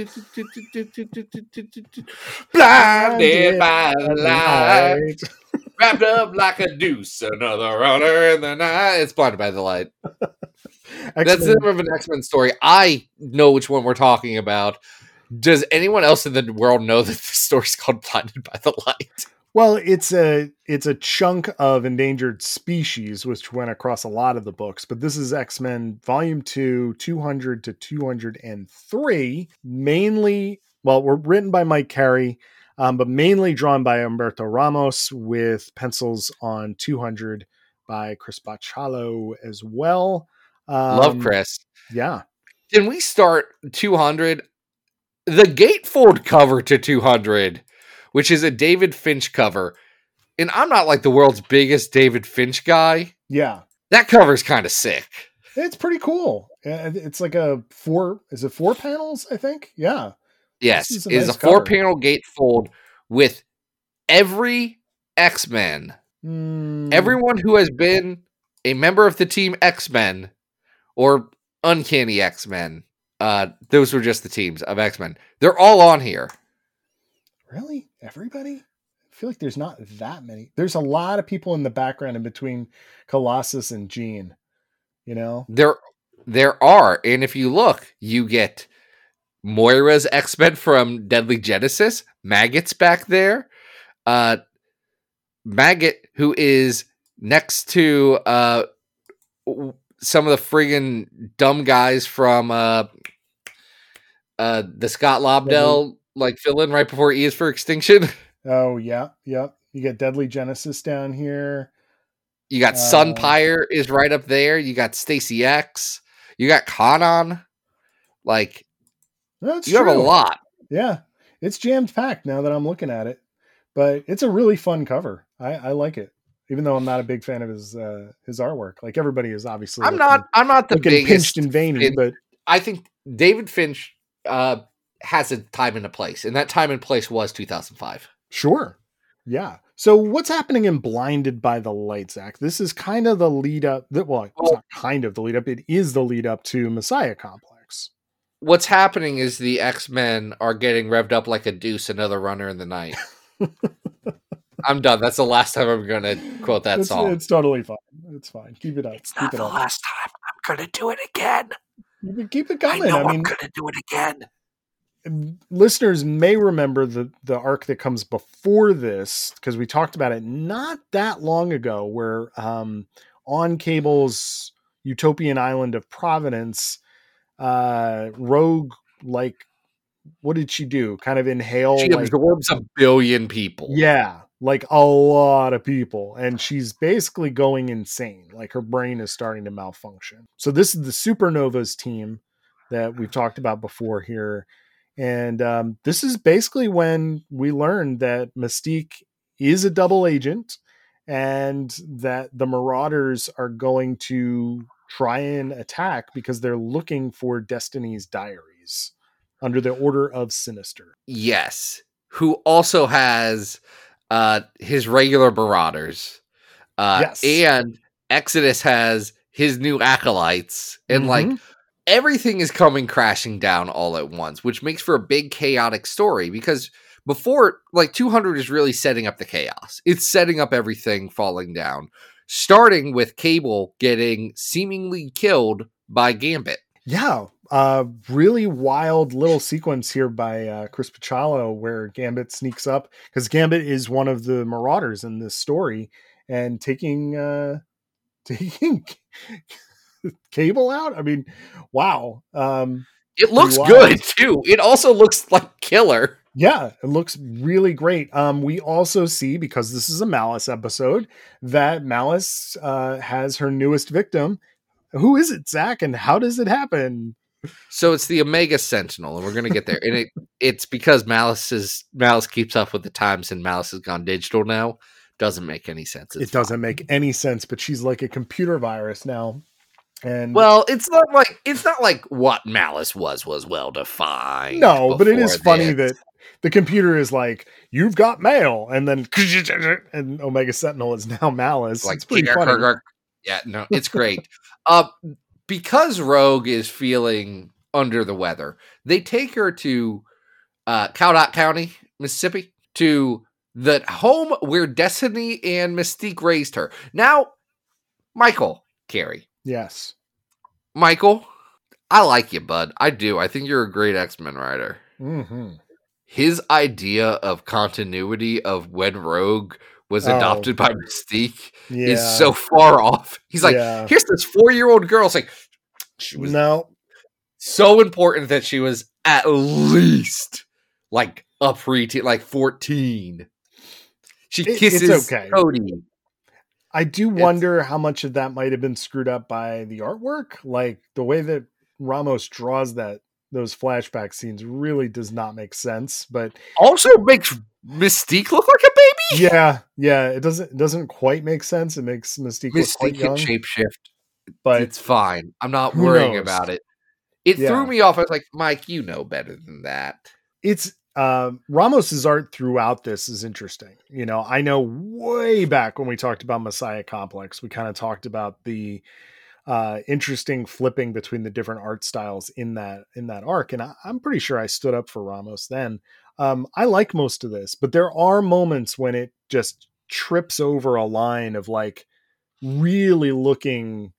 blinded by the light. Wrapped up like a deuce, another runner in the night. It's Blinded by the Light. That's the name of an X-Men story. I know which one we're talking about. Does anyone else in the world know that the story's called Blinded by the Light? Well, it's a it's a chunk of Endangered Species, which went across a lot of the books, but this is X-Men Volume two, two hundred to two hundred three, mainly, well, we're written by Mike Carey, um, but mainly drawn by Humberto Ramos, with pencils on two hundred by Chris Bachalo as well. Um, Love Chris. Yeah. Can we start two hundred? The gatefold cover to two hundred, which is a David Finch cover. And I'm not like the world's biggest David Finch guy. Yeah. That cover is kind of sick. It's pretty cool. Uh, It's like a four, is it four panels, I think? Yeah. Yes, This is it a is nice a four cover. panel gatefold with every X-Men, Mm, everyone who has been a member of the team X-Men or Uncanny X-Men. Uh, those were just the teams of X-Men. They're all on here. Really? Everybody? I feel like there's not that many. There's a lot of people in the background in between Colossus and Jean, you know? There, there are, and if you look, you get Moira's X-Men from Deadly Genesis. Maggot's back there. Uh, Maggot, who is next to uh, w- some of the friggin' dumb guys from uh, uh, the Scott Lobdell like fill in right before E is for Extinction. Oh, yeah. Yep. You get Deadly Genesis down here. You got Uh, Sunpyre is right up there. You got Stacy X. You got Kanan. Like, That's you have a true. lot. Yeah. It's jammed packed now that I'm looking at it. But it's a really fun cover. I, I like it. Even though I'm not a big fan of his uh, his artwork. Like everybody is obviously I'm looking, not. I'm not the looking biggest. pinched and veiny, Fin- but I think David Finch uh, has a time and a place, and that time and place was two thousand five. sure. Yeah. So what's happening in Blinded by the Light, Zach? This is kind of the lead up. That, well, it's Well- not kind of the lead up. It is the lead up to Messiah Complex. What's happening is the X-Men are getting revved up like a deuce, another runner in the night. I'm done. That's the last time I'm going to quote that It's, song. it's totally fine. It's fine. Keep it up. Keep it up. last time. I'm going to do it again. You can keep it coming. I, mean, going to do it again. listeners may remember the the arc that comes before this because we talked about it not that long ago, where um, on Cable's Utopian Island of Providence, uh, Rogue, like, what did she do? Kind of inhale, She like, absorbs a billion people. yeah, like a lot of people, and she's basically going insane. Like her brain is starting to malfunction. So this is the Supernovas team that we've talked about before here. And um, this is basically when we learned that Mystique is a double agent and that the Marauders are going to try and attack because they're looking for Destiny's diaries under the Order of Sinister. Yes. Who also has uh, his regular Marauders. Uh, Yes. And Exodus has his new acolytes. And like, Mhm. everything is coming crashing down all at once, which makes for a big chaotic story because before, like, two hundred is really setting up the chaos. It's setting up everything falling down, starting with Cable getting seemingly killed by Gambit. Yeah, uh, really wild little sequence here by uh, Chris Pachalo where Gambit sneaks up because Gambit is one of the Marauders in this story and taking uh, taking Cable out. I mean, wow. Um, It looks wild. good too. It also looks like killer. Yeah, it looks really great. Um, we also see, because this is a Malice episode, that Malice uh, has her newest victim. Who is it, Zach? And how does it happen? So it's the Omega Sentinel, and we're gonna get there. And it it's because Malice is Malice keeps up with the times, and Malice has gone digital now. Doesn't make any sense. It's It doesn't make any sense, but she's like a computer virus now. And Well, it's not like it's not like what Malice was was well defined. no, but it is before funny this. that the computer is like, you've got mail, and then and Omega Sentinel is now Malice. like It's pretty funny. yeah, no, it's great. uh, because Rogue is feeling under the weather, they take her to uh, Cowdot County, Mississippi, to the home where Destiny and Mystique raised her. Now, Michael Carey. Yes. Michael, I like you, bud. I do. I think you're a great X-Men writer. Mm-hmm. His idea of continuity of when Rogue was adopted Oh. by Mystique Yeah. is so far off. He's like, Yeah. here's this four-year-old girl. It's like, she was No. so important that she was at least like a preteen, like fourteen. She It- kisses it's okay. Cody. I do It's- wonder how much of that might have been screwed up by the artwork. Like the way that Ramos draws that those flashback scenes really does not make sense. But Also makes Mystique look like a baby. yeah, yeah, it doesn't it doesn't quite make sense. It makes Mystique, look quite Mystique can young, shapeshift. but It's fine. I'm not who worrying knows? about it. It Yeah. threw me off. I was like, Mike, you know better than that. it's um Ramos's art throughout this is interesting. You know, I know way back when we talked about Messiah Complex, we kind of talked about the uh interesting flipping between the different art styles in that in that arc, and I, I'm pretty sure I stood up for Ramos then. um I like most of this, but there are moments when it just trips over a line of like really looking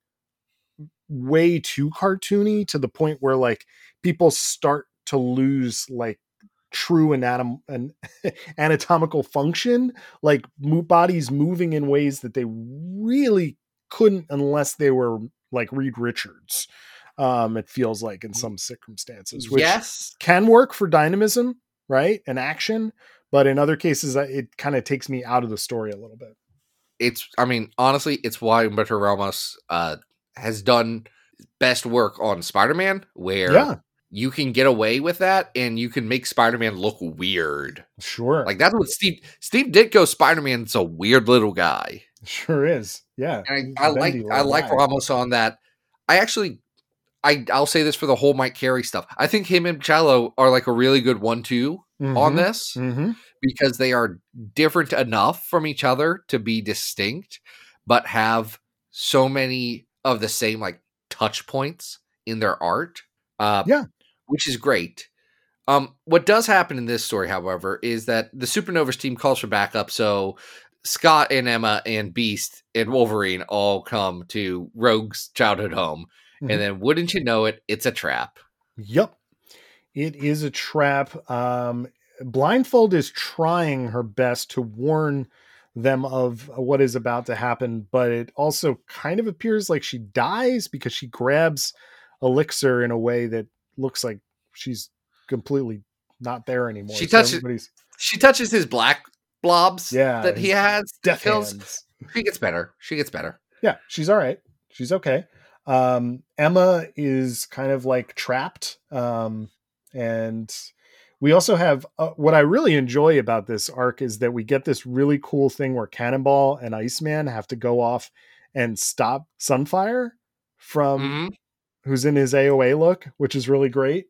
way too cartoony to the point where like people start to lose like true anatom and anatomical function, like mo- bodies moving in ways that they really couldn't unless they were like Reed Richards. Um, it feels like in some circumstances, which Yes. can work for dynamism, right, and action, but in other cases, I- it kind of takes me out of the story a little bit. It's, I mean, honestly, it's why Humberto Ramos uh, has done best work on Spider-Man, where Yeah, you can get away with that and you can make Spider-Man look weird. sure, Like that's what Steve Steve Ditko Spider-Man's a weird little guy. sure is. Yeah, And he's I, I a like bendy I little like guy. Ramos on that. I actually I I'll say this for the whole Mike Carey stuff. I think him and Cello are like a really good one two on Mhm, this mhm. because they are different enough from each other to be distinct, but have so many of the same like touch points in their art. Uh Yeah. which is great. Um, what does happen in this story, however, is that the Supernovas team calls for backup, so Scott and Emma and Beast and Wolverine all come to Rogue's childhood home. Mhm. And then, wouldn't you know it, it's a trap. Yep. It is a trap. Um, Blindfold is trying her best to warn them of what is about to happen, but it also kind of appears like she dies because she grabs Elixir in a way that looks like she's completely not there anymore. She So touches- everybody's She touches his black blobs Yeah, that he his has. death kills. hands. She gets better. She gets better. Yeah, she's all right. She's okay. Um, Emma is kind of like trapped. Um, and we also have uh, what I really enjoy about this arc is that we get this really cool thing where Cannonball and Iceman have to go off and stop Sunfire from Mhm. who's in his A O A look, which is really great.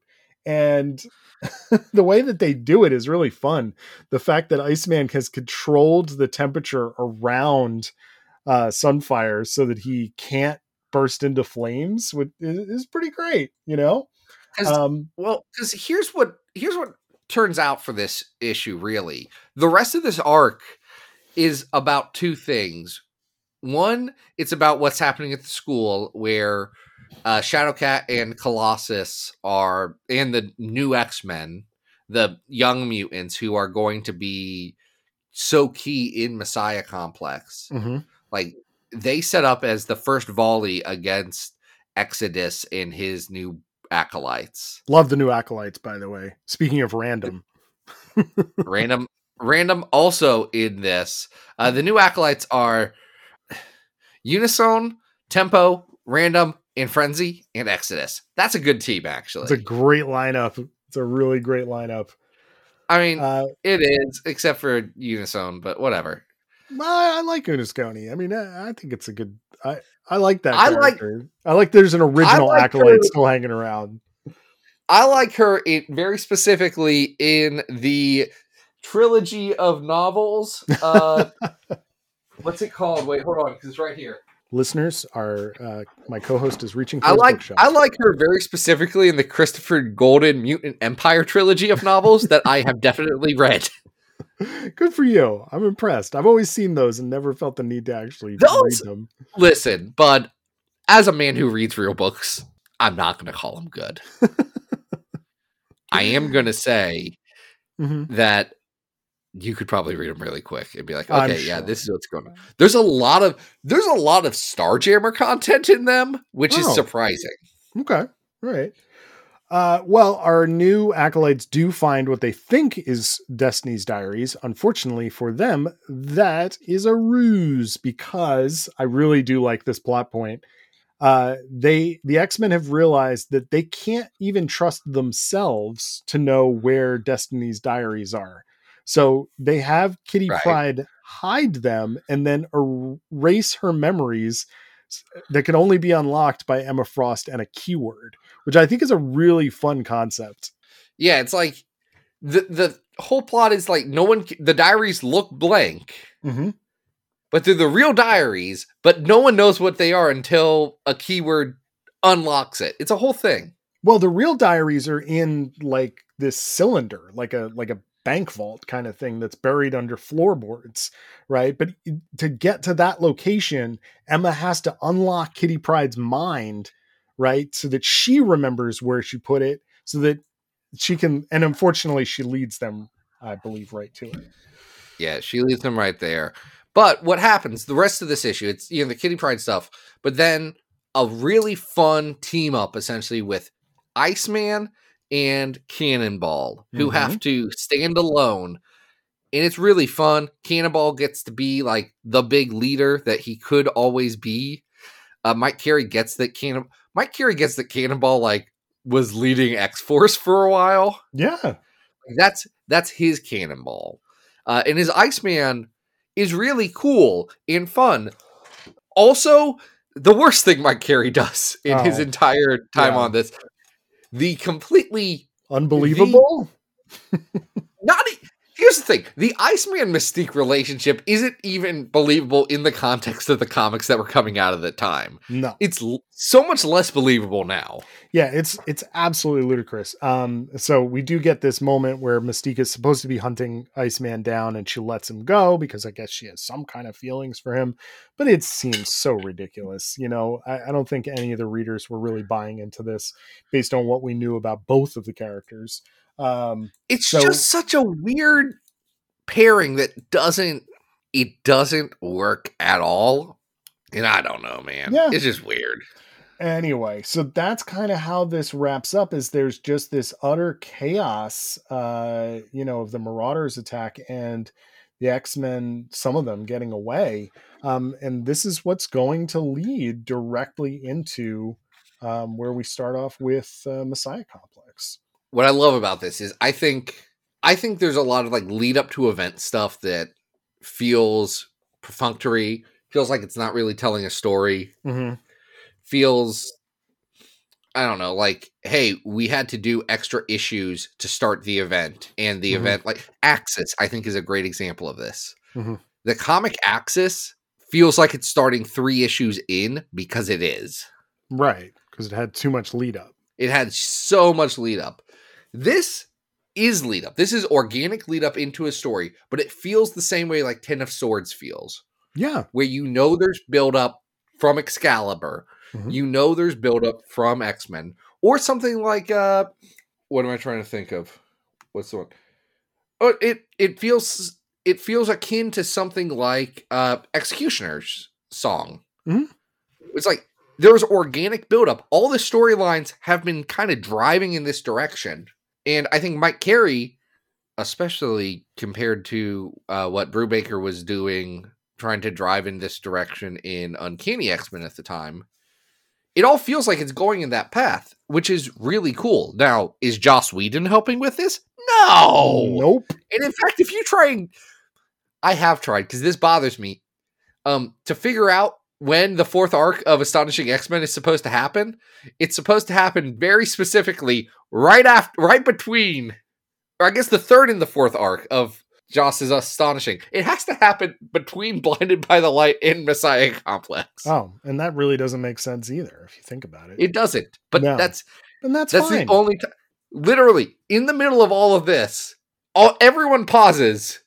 And the way that they do it is really fun. The fact that Iceman has controlled the temperature around uh, Sunfire so that he can't burst into flames with, is, is pretty great, you know? 'Cause- Um, Well, because here's what here's what turns out for this issue. Really, the rest of this arc is about two things. One, it's about what's happening at the school where uh, Shadowcat and Colossus are, and the new X-Men, the young mutants who are going to be so key in Messiah Complex. mhm. Like they set up as the first volley against Exodus and his new acolytes. Love the new acolytes, by the way. Speaking of random. random random also in this. Uh, the new acolytes are Unison, Tempo, Random, and Frenzy, and Exodus. That's a good team, actually. It's a great lineup. It's a really great lineup. I mean, Uh, it is, except for Unison, but whatever. I, I like Unisconi. I mean, I, I think it's a good. I I like that. I like- character. I like. There's an original like acolyte her- still hanging around. I like her in, very specifically in the trilogy of novels. Uh, what's it called? Wait, hold on, because it's right here. Listeners, are uh, my co-host is reaching for I his like bookshelf. I like her very specifically in the Christopher Golden Mutant Empire trilogy of novels that I have definitely read. Good for you. I'm impressed. I've always seen those and never felt the need to actually Those- read them. Listen, but as a man who reads real books, I'm not going to call them good. I am going to say Mhm. that you could probably read them really quick and be like, I'm okay, yeah, sure. this is what's going on. There's a lot of there's a lot of Starjammer content in them, which is Oh. surprising. Okay. All right. Uh, well, our new acolytes do find what they think is Destiny's Diaries. Unfortunately for them, that is a ruse, because I really do like this plot point. Uh, they the X-Men have realized that they can't even trust themselves to know where Destiny's Diaries are. So they have Kitty Right. Pryde hide them and then erase her memories that can only be unlocked by Emma Frost and a keyword, which I think is a really fun concept. Yeah, it's like the the whole plot is like no one the diaries look blank, Mm-hmm. but they're the real diaries, but no one knows what they are until a keyword unlocks it. It's a whole thing. Well, the real diaries are in like this cylinder, like a like a bank vault kind of thing that's buried under floorboards, right? But to get to that location, Emma has to unlock Kitty Pryde's mind, right? So that she remembers where she put it, so that she can, and unfortunately she leads them, I believe, right to it. Yeah, she leaves them right there. But what happens, the rest of this issue, it's, you know, the Kitty Pryde stuff, but then a really fun team up essentially with Iceman and Cannonball, who Mhm. have to stand alone. And it's really fun. Cannonball gets to be like the big leader that he could always be. Uh, Mike Carey gets that Cannon. Mike Carey gets that Cannonball like was leading X-Force for a while. Yeah. That's that's his Cannonball, uh, and his Iceman is really cool and fun. Also, the worst thing Mike Carey does in his Oh, entire time yeah. on this, the completely Unbelievable. not. e- Here's the thing: the Iceman Mystique relationship isn't even believable in the context of the comics that were coming out of the time. No. It's l- so much less believable now. Yeah, it's it's absolutely ludicrous. Um, so we do get this moment where Mystique is supposed to be hunting Iceman down, and she lets him go because I guess she has some kind of feelings for him. But it seems so ridiculous. You know, I, I don't think any of the readers were really buying into this based on what we knew about both of the characters. Um, It's So- just such a weird pairing that doesn't it doesn't work at all. And I don't know, man. Yeah. It's just weird. Anyway, so that's kind of how this wraps up, is there's just this utter chaos, uh, you know, of the Marauders attack and the X-Men, some of them getting away. Um, and this is what's going to lead directly into um, where we start off with uh, Messiah Complex. What I love about this is I think I think there's a lot of like lead up to event stuff that feels perfunctory, feels like it's not really telling a story, Mm-hmm. feels I don't know, like, hey, we had to do extra issues to start the event. And the Mhm. event, like Axis, I think is a great example of this. Mhm. The comic Axis feels like it's starting three issues in because it is. Right, because it had too much lead up. It had so much lead up. This is lead up. This is organic lead up into a story, but it feels the same way like Ten of Swords feels, Yeah. where you know there's build up from Excalibur. Mhm. You know there's build up from X-Men, or something like uh what am I trying to think of? What's the one? Oh, it it feels it feels akin to something like uh Executioner's song. Mhm. It's like there's organic buildup. All the storylines have been kind of driving in this direction. And I think Mike Carey, especially compared to uh, what Brubaker was doing, trying to drive in this direction in Uncanny X-Men at the time, it all feels like it's going in that path, which is really cool. Now, is Joss Whedon helping with this? No! Nope. And in fact, if you try and I have tried, because this bothers me, um, to figure out when the fourth arc of Astonishing X-Men is supposed to happen, it's supposed to happen very specifically right after, right between, or I guess the third and the fourth arc of Joss's Astonishing. It has to happen between Blinded by the Light and Messiah Complex. Oh, and that really doesn't make sense either if you think about it. It doesn't, but No. that's and that's, that's fine. the only time. Literally, in the middle of all of this, all everyone pauses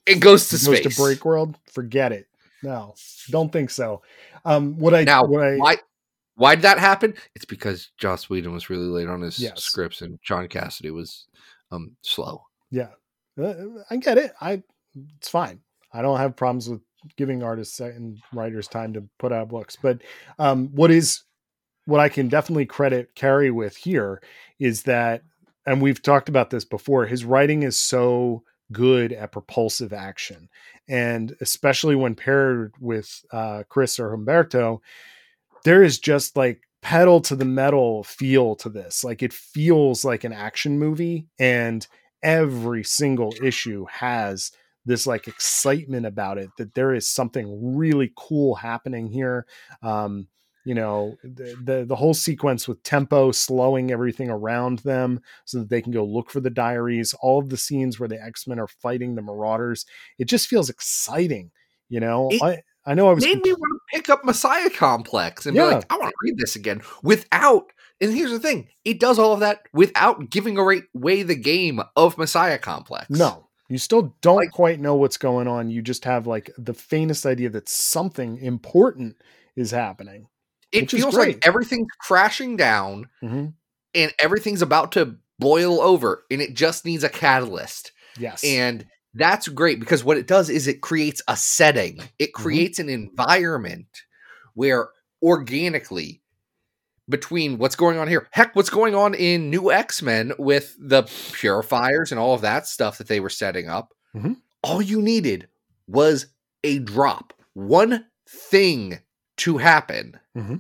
It goes to It goes space. to Break World. Forget it. No, don't think so. Um, what I Now, what I why why did that happen? It's because Joss Whedon was really late on his Yes. scripts, and John Cassidy was um slow. yeah, uh, I get it. I it's fine. I don't have problems with giving artists and writers time to put out books. But um, what is what I can definitely credit Carey with here is that, and we've talked about this before, his writing is so good at propulsive action. And especially when paired with uh, Chris or Humberto, there is just like pedal to the metal feel to this. Like it feels like an action movie, and every single issue has this like excitement about it, that there is something really cool happening here. Um, you know, the, the, the whole sequence with Tempo slowing everything around them so that they can go look for the diaries, all of the scenes where the X-Men are fighting the Marauders. It just feels exciting. You know, It I, I know I was, made me want to pick up Messiah Complex and Yeah. be like, I want to read this again without, and here's the thing, it does all of that without giving away the game of Messiah Complex. no, you still don't Like- quite know what's going on. You just have like the faintest idea that something important is happening. It which is feels great. like everything's crashing down Mm-hmm. and everything's about to boil over, and it just needs a catalyst. Yes. And that's great because what it does is it creates a setting. It Mm-hmm. creates an environment where organically between what's going on here, heck, what's going on in New X-Men with the purifiers and all of that stuff that they were setting up, Mhm. all you needed was a drop, one thing to happen. Mhm.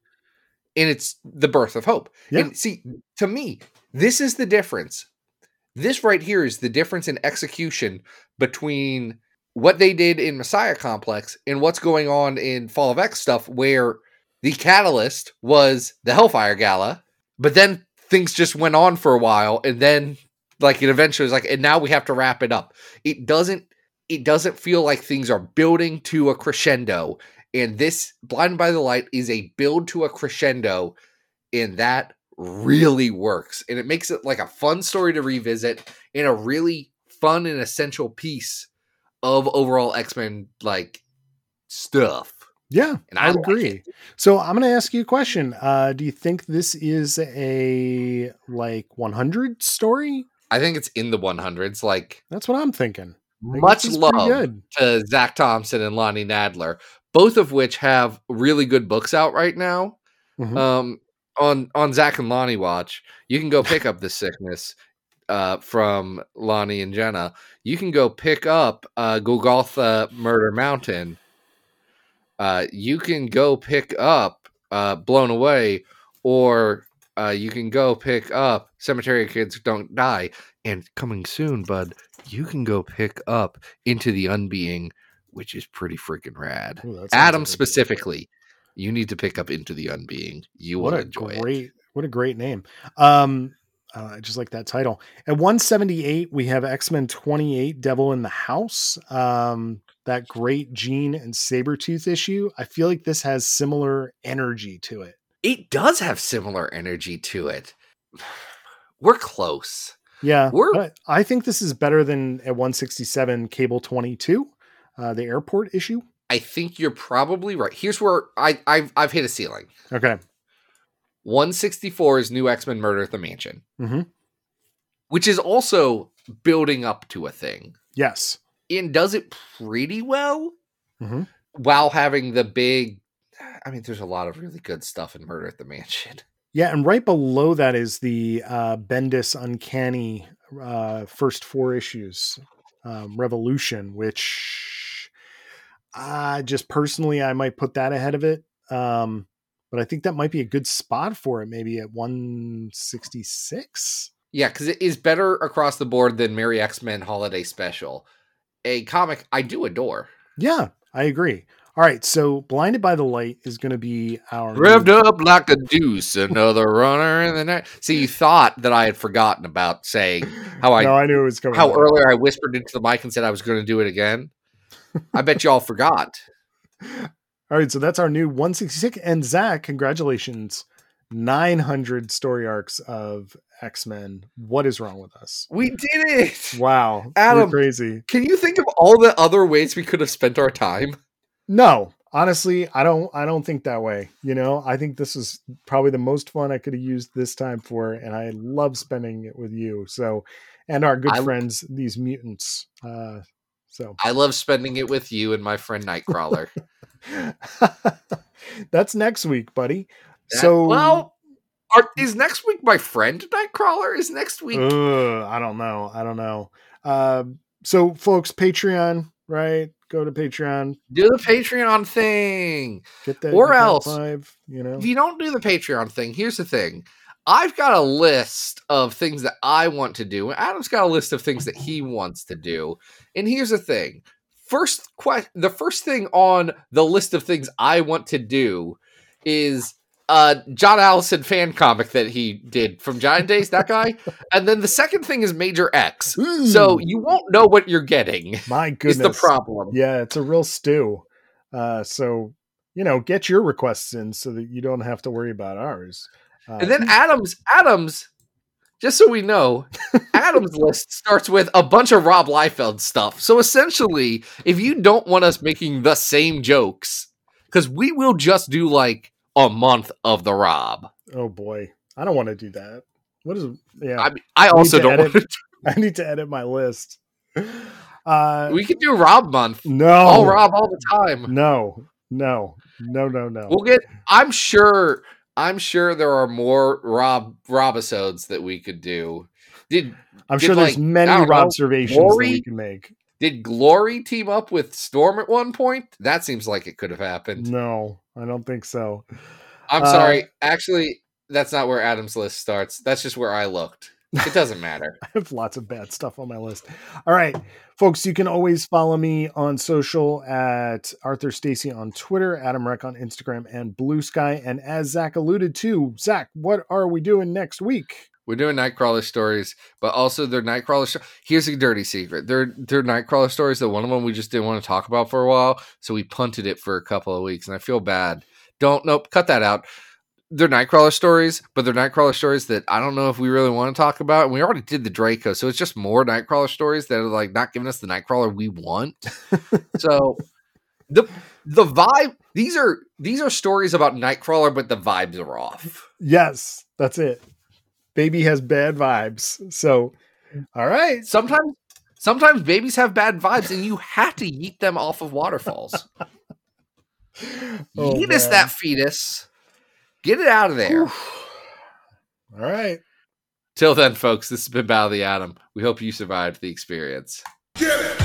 And it's the birth of hope. Yeah. And see, to me, this is the difference. This right here is the difference in execution between what they did in Messiah Complex and what's going on in Fall of X stuff, where the catalyst was the Hellfire Gala, but then things just went on for a while, and then like it eventually was like, and now we have to wrap it up. It doesn't it doesn't feel like things are building to a crescendo. And this Blinded by the Light is a build to a crescendo, and that really works. And it makes it like a fun story to revisit and a really fun and essential piece of overall X-Men like stuff. Yeah, And I I like agree. it. So I'm going to ask you a question. Uh, do you think this is a like one hundred story? I think it's in the one hundreds. Like, That's what I'm thinking. I think much this is pretty love good. to Zach Thompson and Lonnie Nadler, both of which have really good books out right now. Mhm. Um, on on Zach and Lonnie Watch, you can go pick up The Sickness uh, from Lonnie and Jenna. You can go pick up uh, Golgotha Murder Mountain. Uh, you can go pick up uh, Blown Away, or uh, you can go pick up Cemetery Kids Don't Die. And coming soon, bud, you can go pick up Into the Unbeing, which is pretty freaking rad. Ooh, that sounds Adam like a- specifically, you need to pick up Into the Unbeing. You What will a enjoy great, it. what a great name. Um, uh, I just like that title. At one seventy-eight, we have X-Men twenty-eight, Devil in the House. Um, that great Jean and Sabretooth issue. I feel like this has similar energy to it. It does have similar energy to it. We're close. Yeah, We're- but I think this is better than at one sixty-seven, Cable twenty-two, uh, the airport issue. I think you're probably right. Here's where I, I've I've hit a ceiling. Okay. one sixty-four is New X-Men Murder at the Mansion, Mm-hmm. which is also building up to a thing. Yes. And does it pretty well Mm-hmm. while having the big... I mean, there's a lot of really good stuff in Murder at the Mansion. Yeah, and right below that is the uh, Bendis Uncanny uh, first four issues, um, Revolution, which uh, just personally I might put that ahead of it. Um, but I think that might be a good spot for it, maybe at one sixty-six. Yeah, because it is better across the board than Merry X-Men Holiday Special. A comic I do adore. Yeah, I agree. All right, so Blinded by the Light is going to be our Revved up like a deuce, another runner in the night. See, you thought that I had forgotten about saying how I No, I knew it was coming. how up. earlier I whispered into the mic and said I was going to do it again. I bet y'all forgot. All right, so that's our new one sixty-six. And Zach, congratulations. nine hundred story arcs of X-Men. What is wrong with us? We did it. Wow. Adam, we're crazy. Can you think of all the other ways we could have spent our time? No, honestly, I don't, I don't think that way. You know, I think this is probably the most fun I could have used this time for, and I love spending it with you. So, and our good I, friends, these mutants. Uh, so I love spending it with you and my friend Nightcrawler. That's next week, buddy. That, so, well, are, is next week my friend Nightcrawler? Is next week? Uh, I don't know. I don't know. Uh, so, folks, Patreon, right? Go to Patreon. Do the Patreon thing. Get that. Or get that else, five, you know. If you don't do the Patreon thing, here's the thing. I've got a list of things that I want to do. Adam's got a list of things that he wants to do. And here's the thing. First que- the first thing on the list of things I want to do is uh John Allison fan comic that he did from Giant Days, that guy. And then the second thing is Major X. Ooh. So you won't know what you're getting. My goodness. Is the problem. Yeah, it's a real stew. Uh, so, you know, get your requests in so that you don't have to worry about ours. Uh, and then Adams, Adams, just so we know, Adam's list starts with a bunch of Rob Liefeld stuff. So essentially, if you don't want us making the same jokes, because we will just do like a month of the Rob. Oh boy, I don't want to do that. What is? Yeah, I, mean, I also don't edit, want to. I need to edit my list. Uh, we could do Rob month. No, all Rob all the time. No, no, no, no, no. We'll get. I'm sure. I'm sure there are more Rob Robisodes that we could do. Did I'm did sure there's like, many observations Glory, that we can make. Did Glory team up with Storm at one point? That seems like it could have happened. No, I don't think so. I'm uh, sorry. Actually, that's not where Adam's list starts. That's just where I looked. It doesn't matter. I have lots of bad stuff on my list. All right, folks, you can always follow me on social at Arthur Stacy on Twitter, Adam Reck on Instagram and Blue Sky. And as Zach alluded to, Zach, what are we doing next week? We're doing Nightcrawler stories, but also they're Nightcrawler. Sto- Here's a dirty secret. They're, they're Nightcrawler stories that one of them we just didn't want to talk about for a while. So we punted it for a couple of weeks and I feel bad. Don't, nope, cut that out. They're Nightcrawler stories, but they're Nightcrawler stories that I don't know if we really want to talk about. And we already did the Draco, so it's just more Nightcrawler stories that are like not giving us the Nightcrawler we want. So the the vibe, these are these are stories about Nightcrawler, but the vibes are off. Yes, that's it. Baby has bad vibes. So, all right. Sometimes sometimes babies have bad vibes, and you have to yeet them off of waterfalls. Oh, Yeetus man. that fetus. Get it out of there. Oof. All right. Till then, folks, this has been Battle of the Atom. We hope you survived the experience. Get it!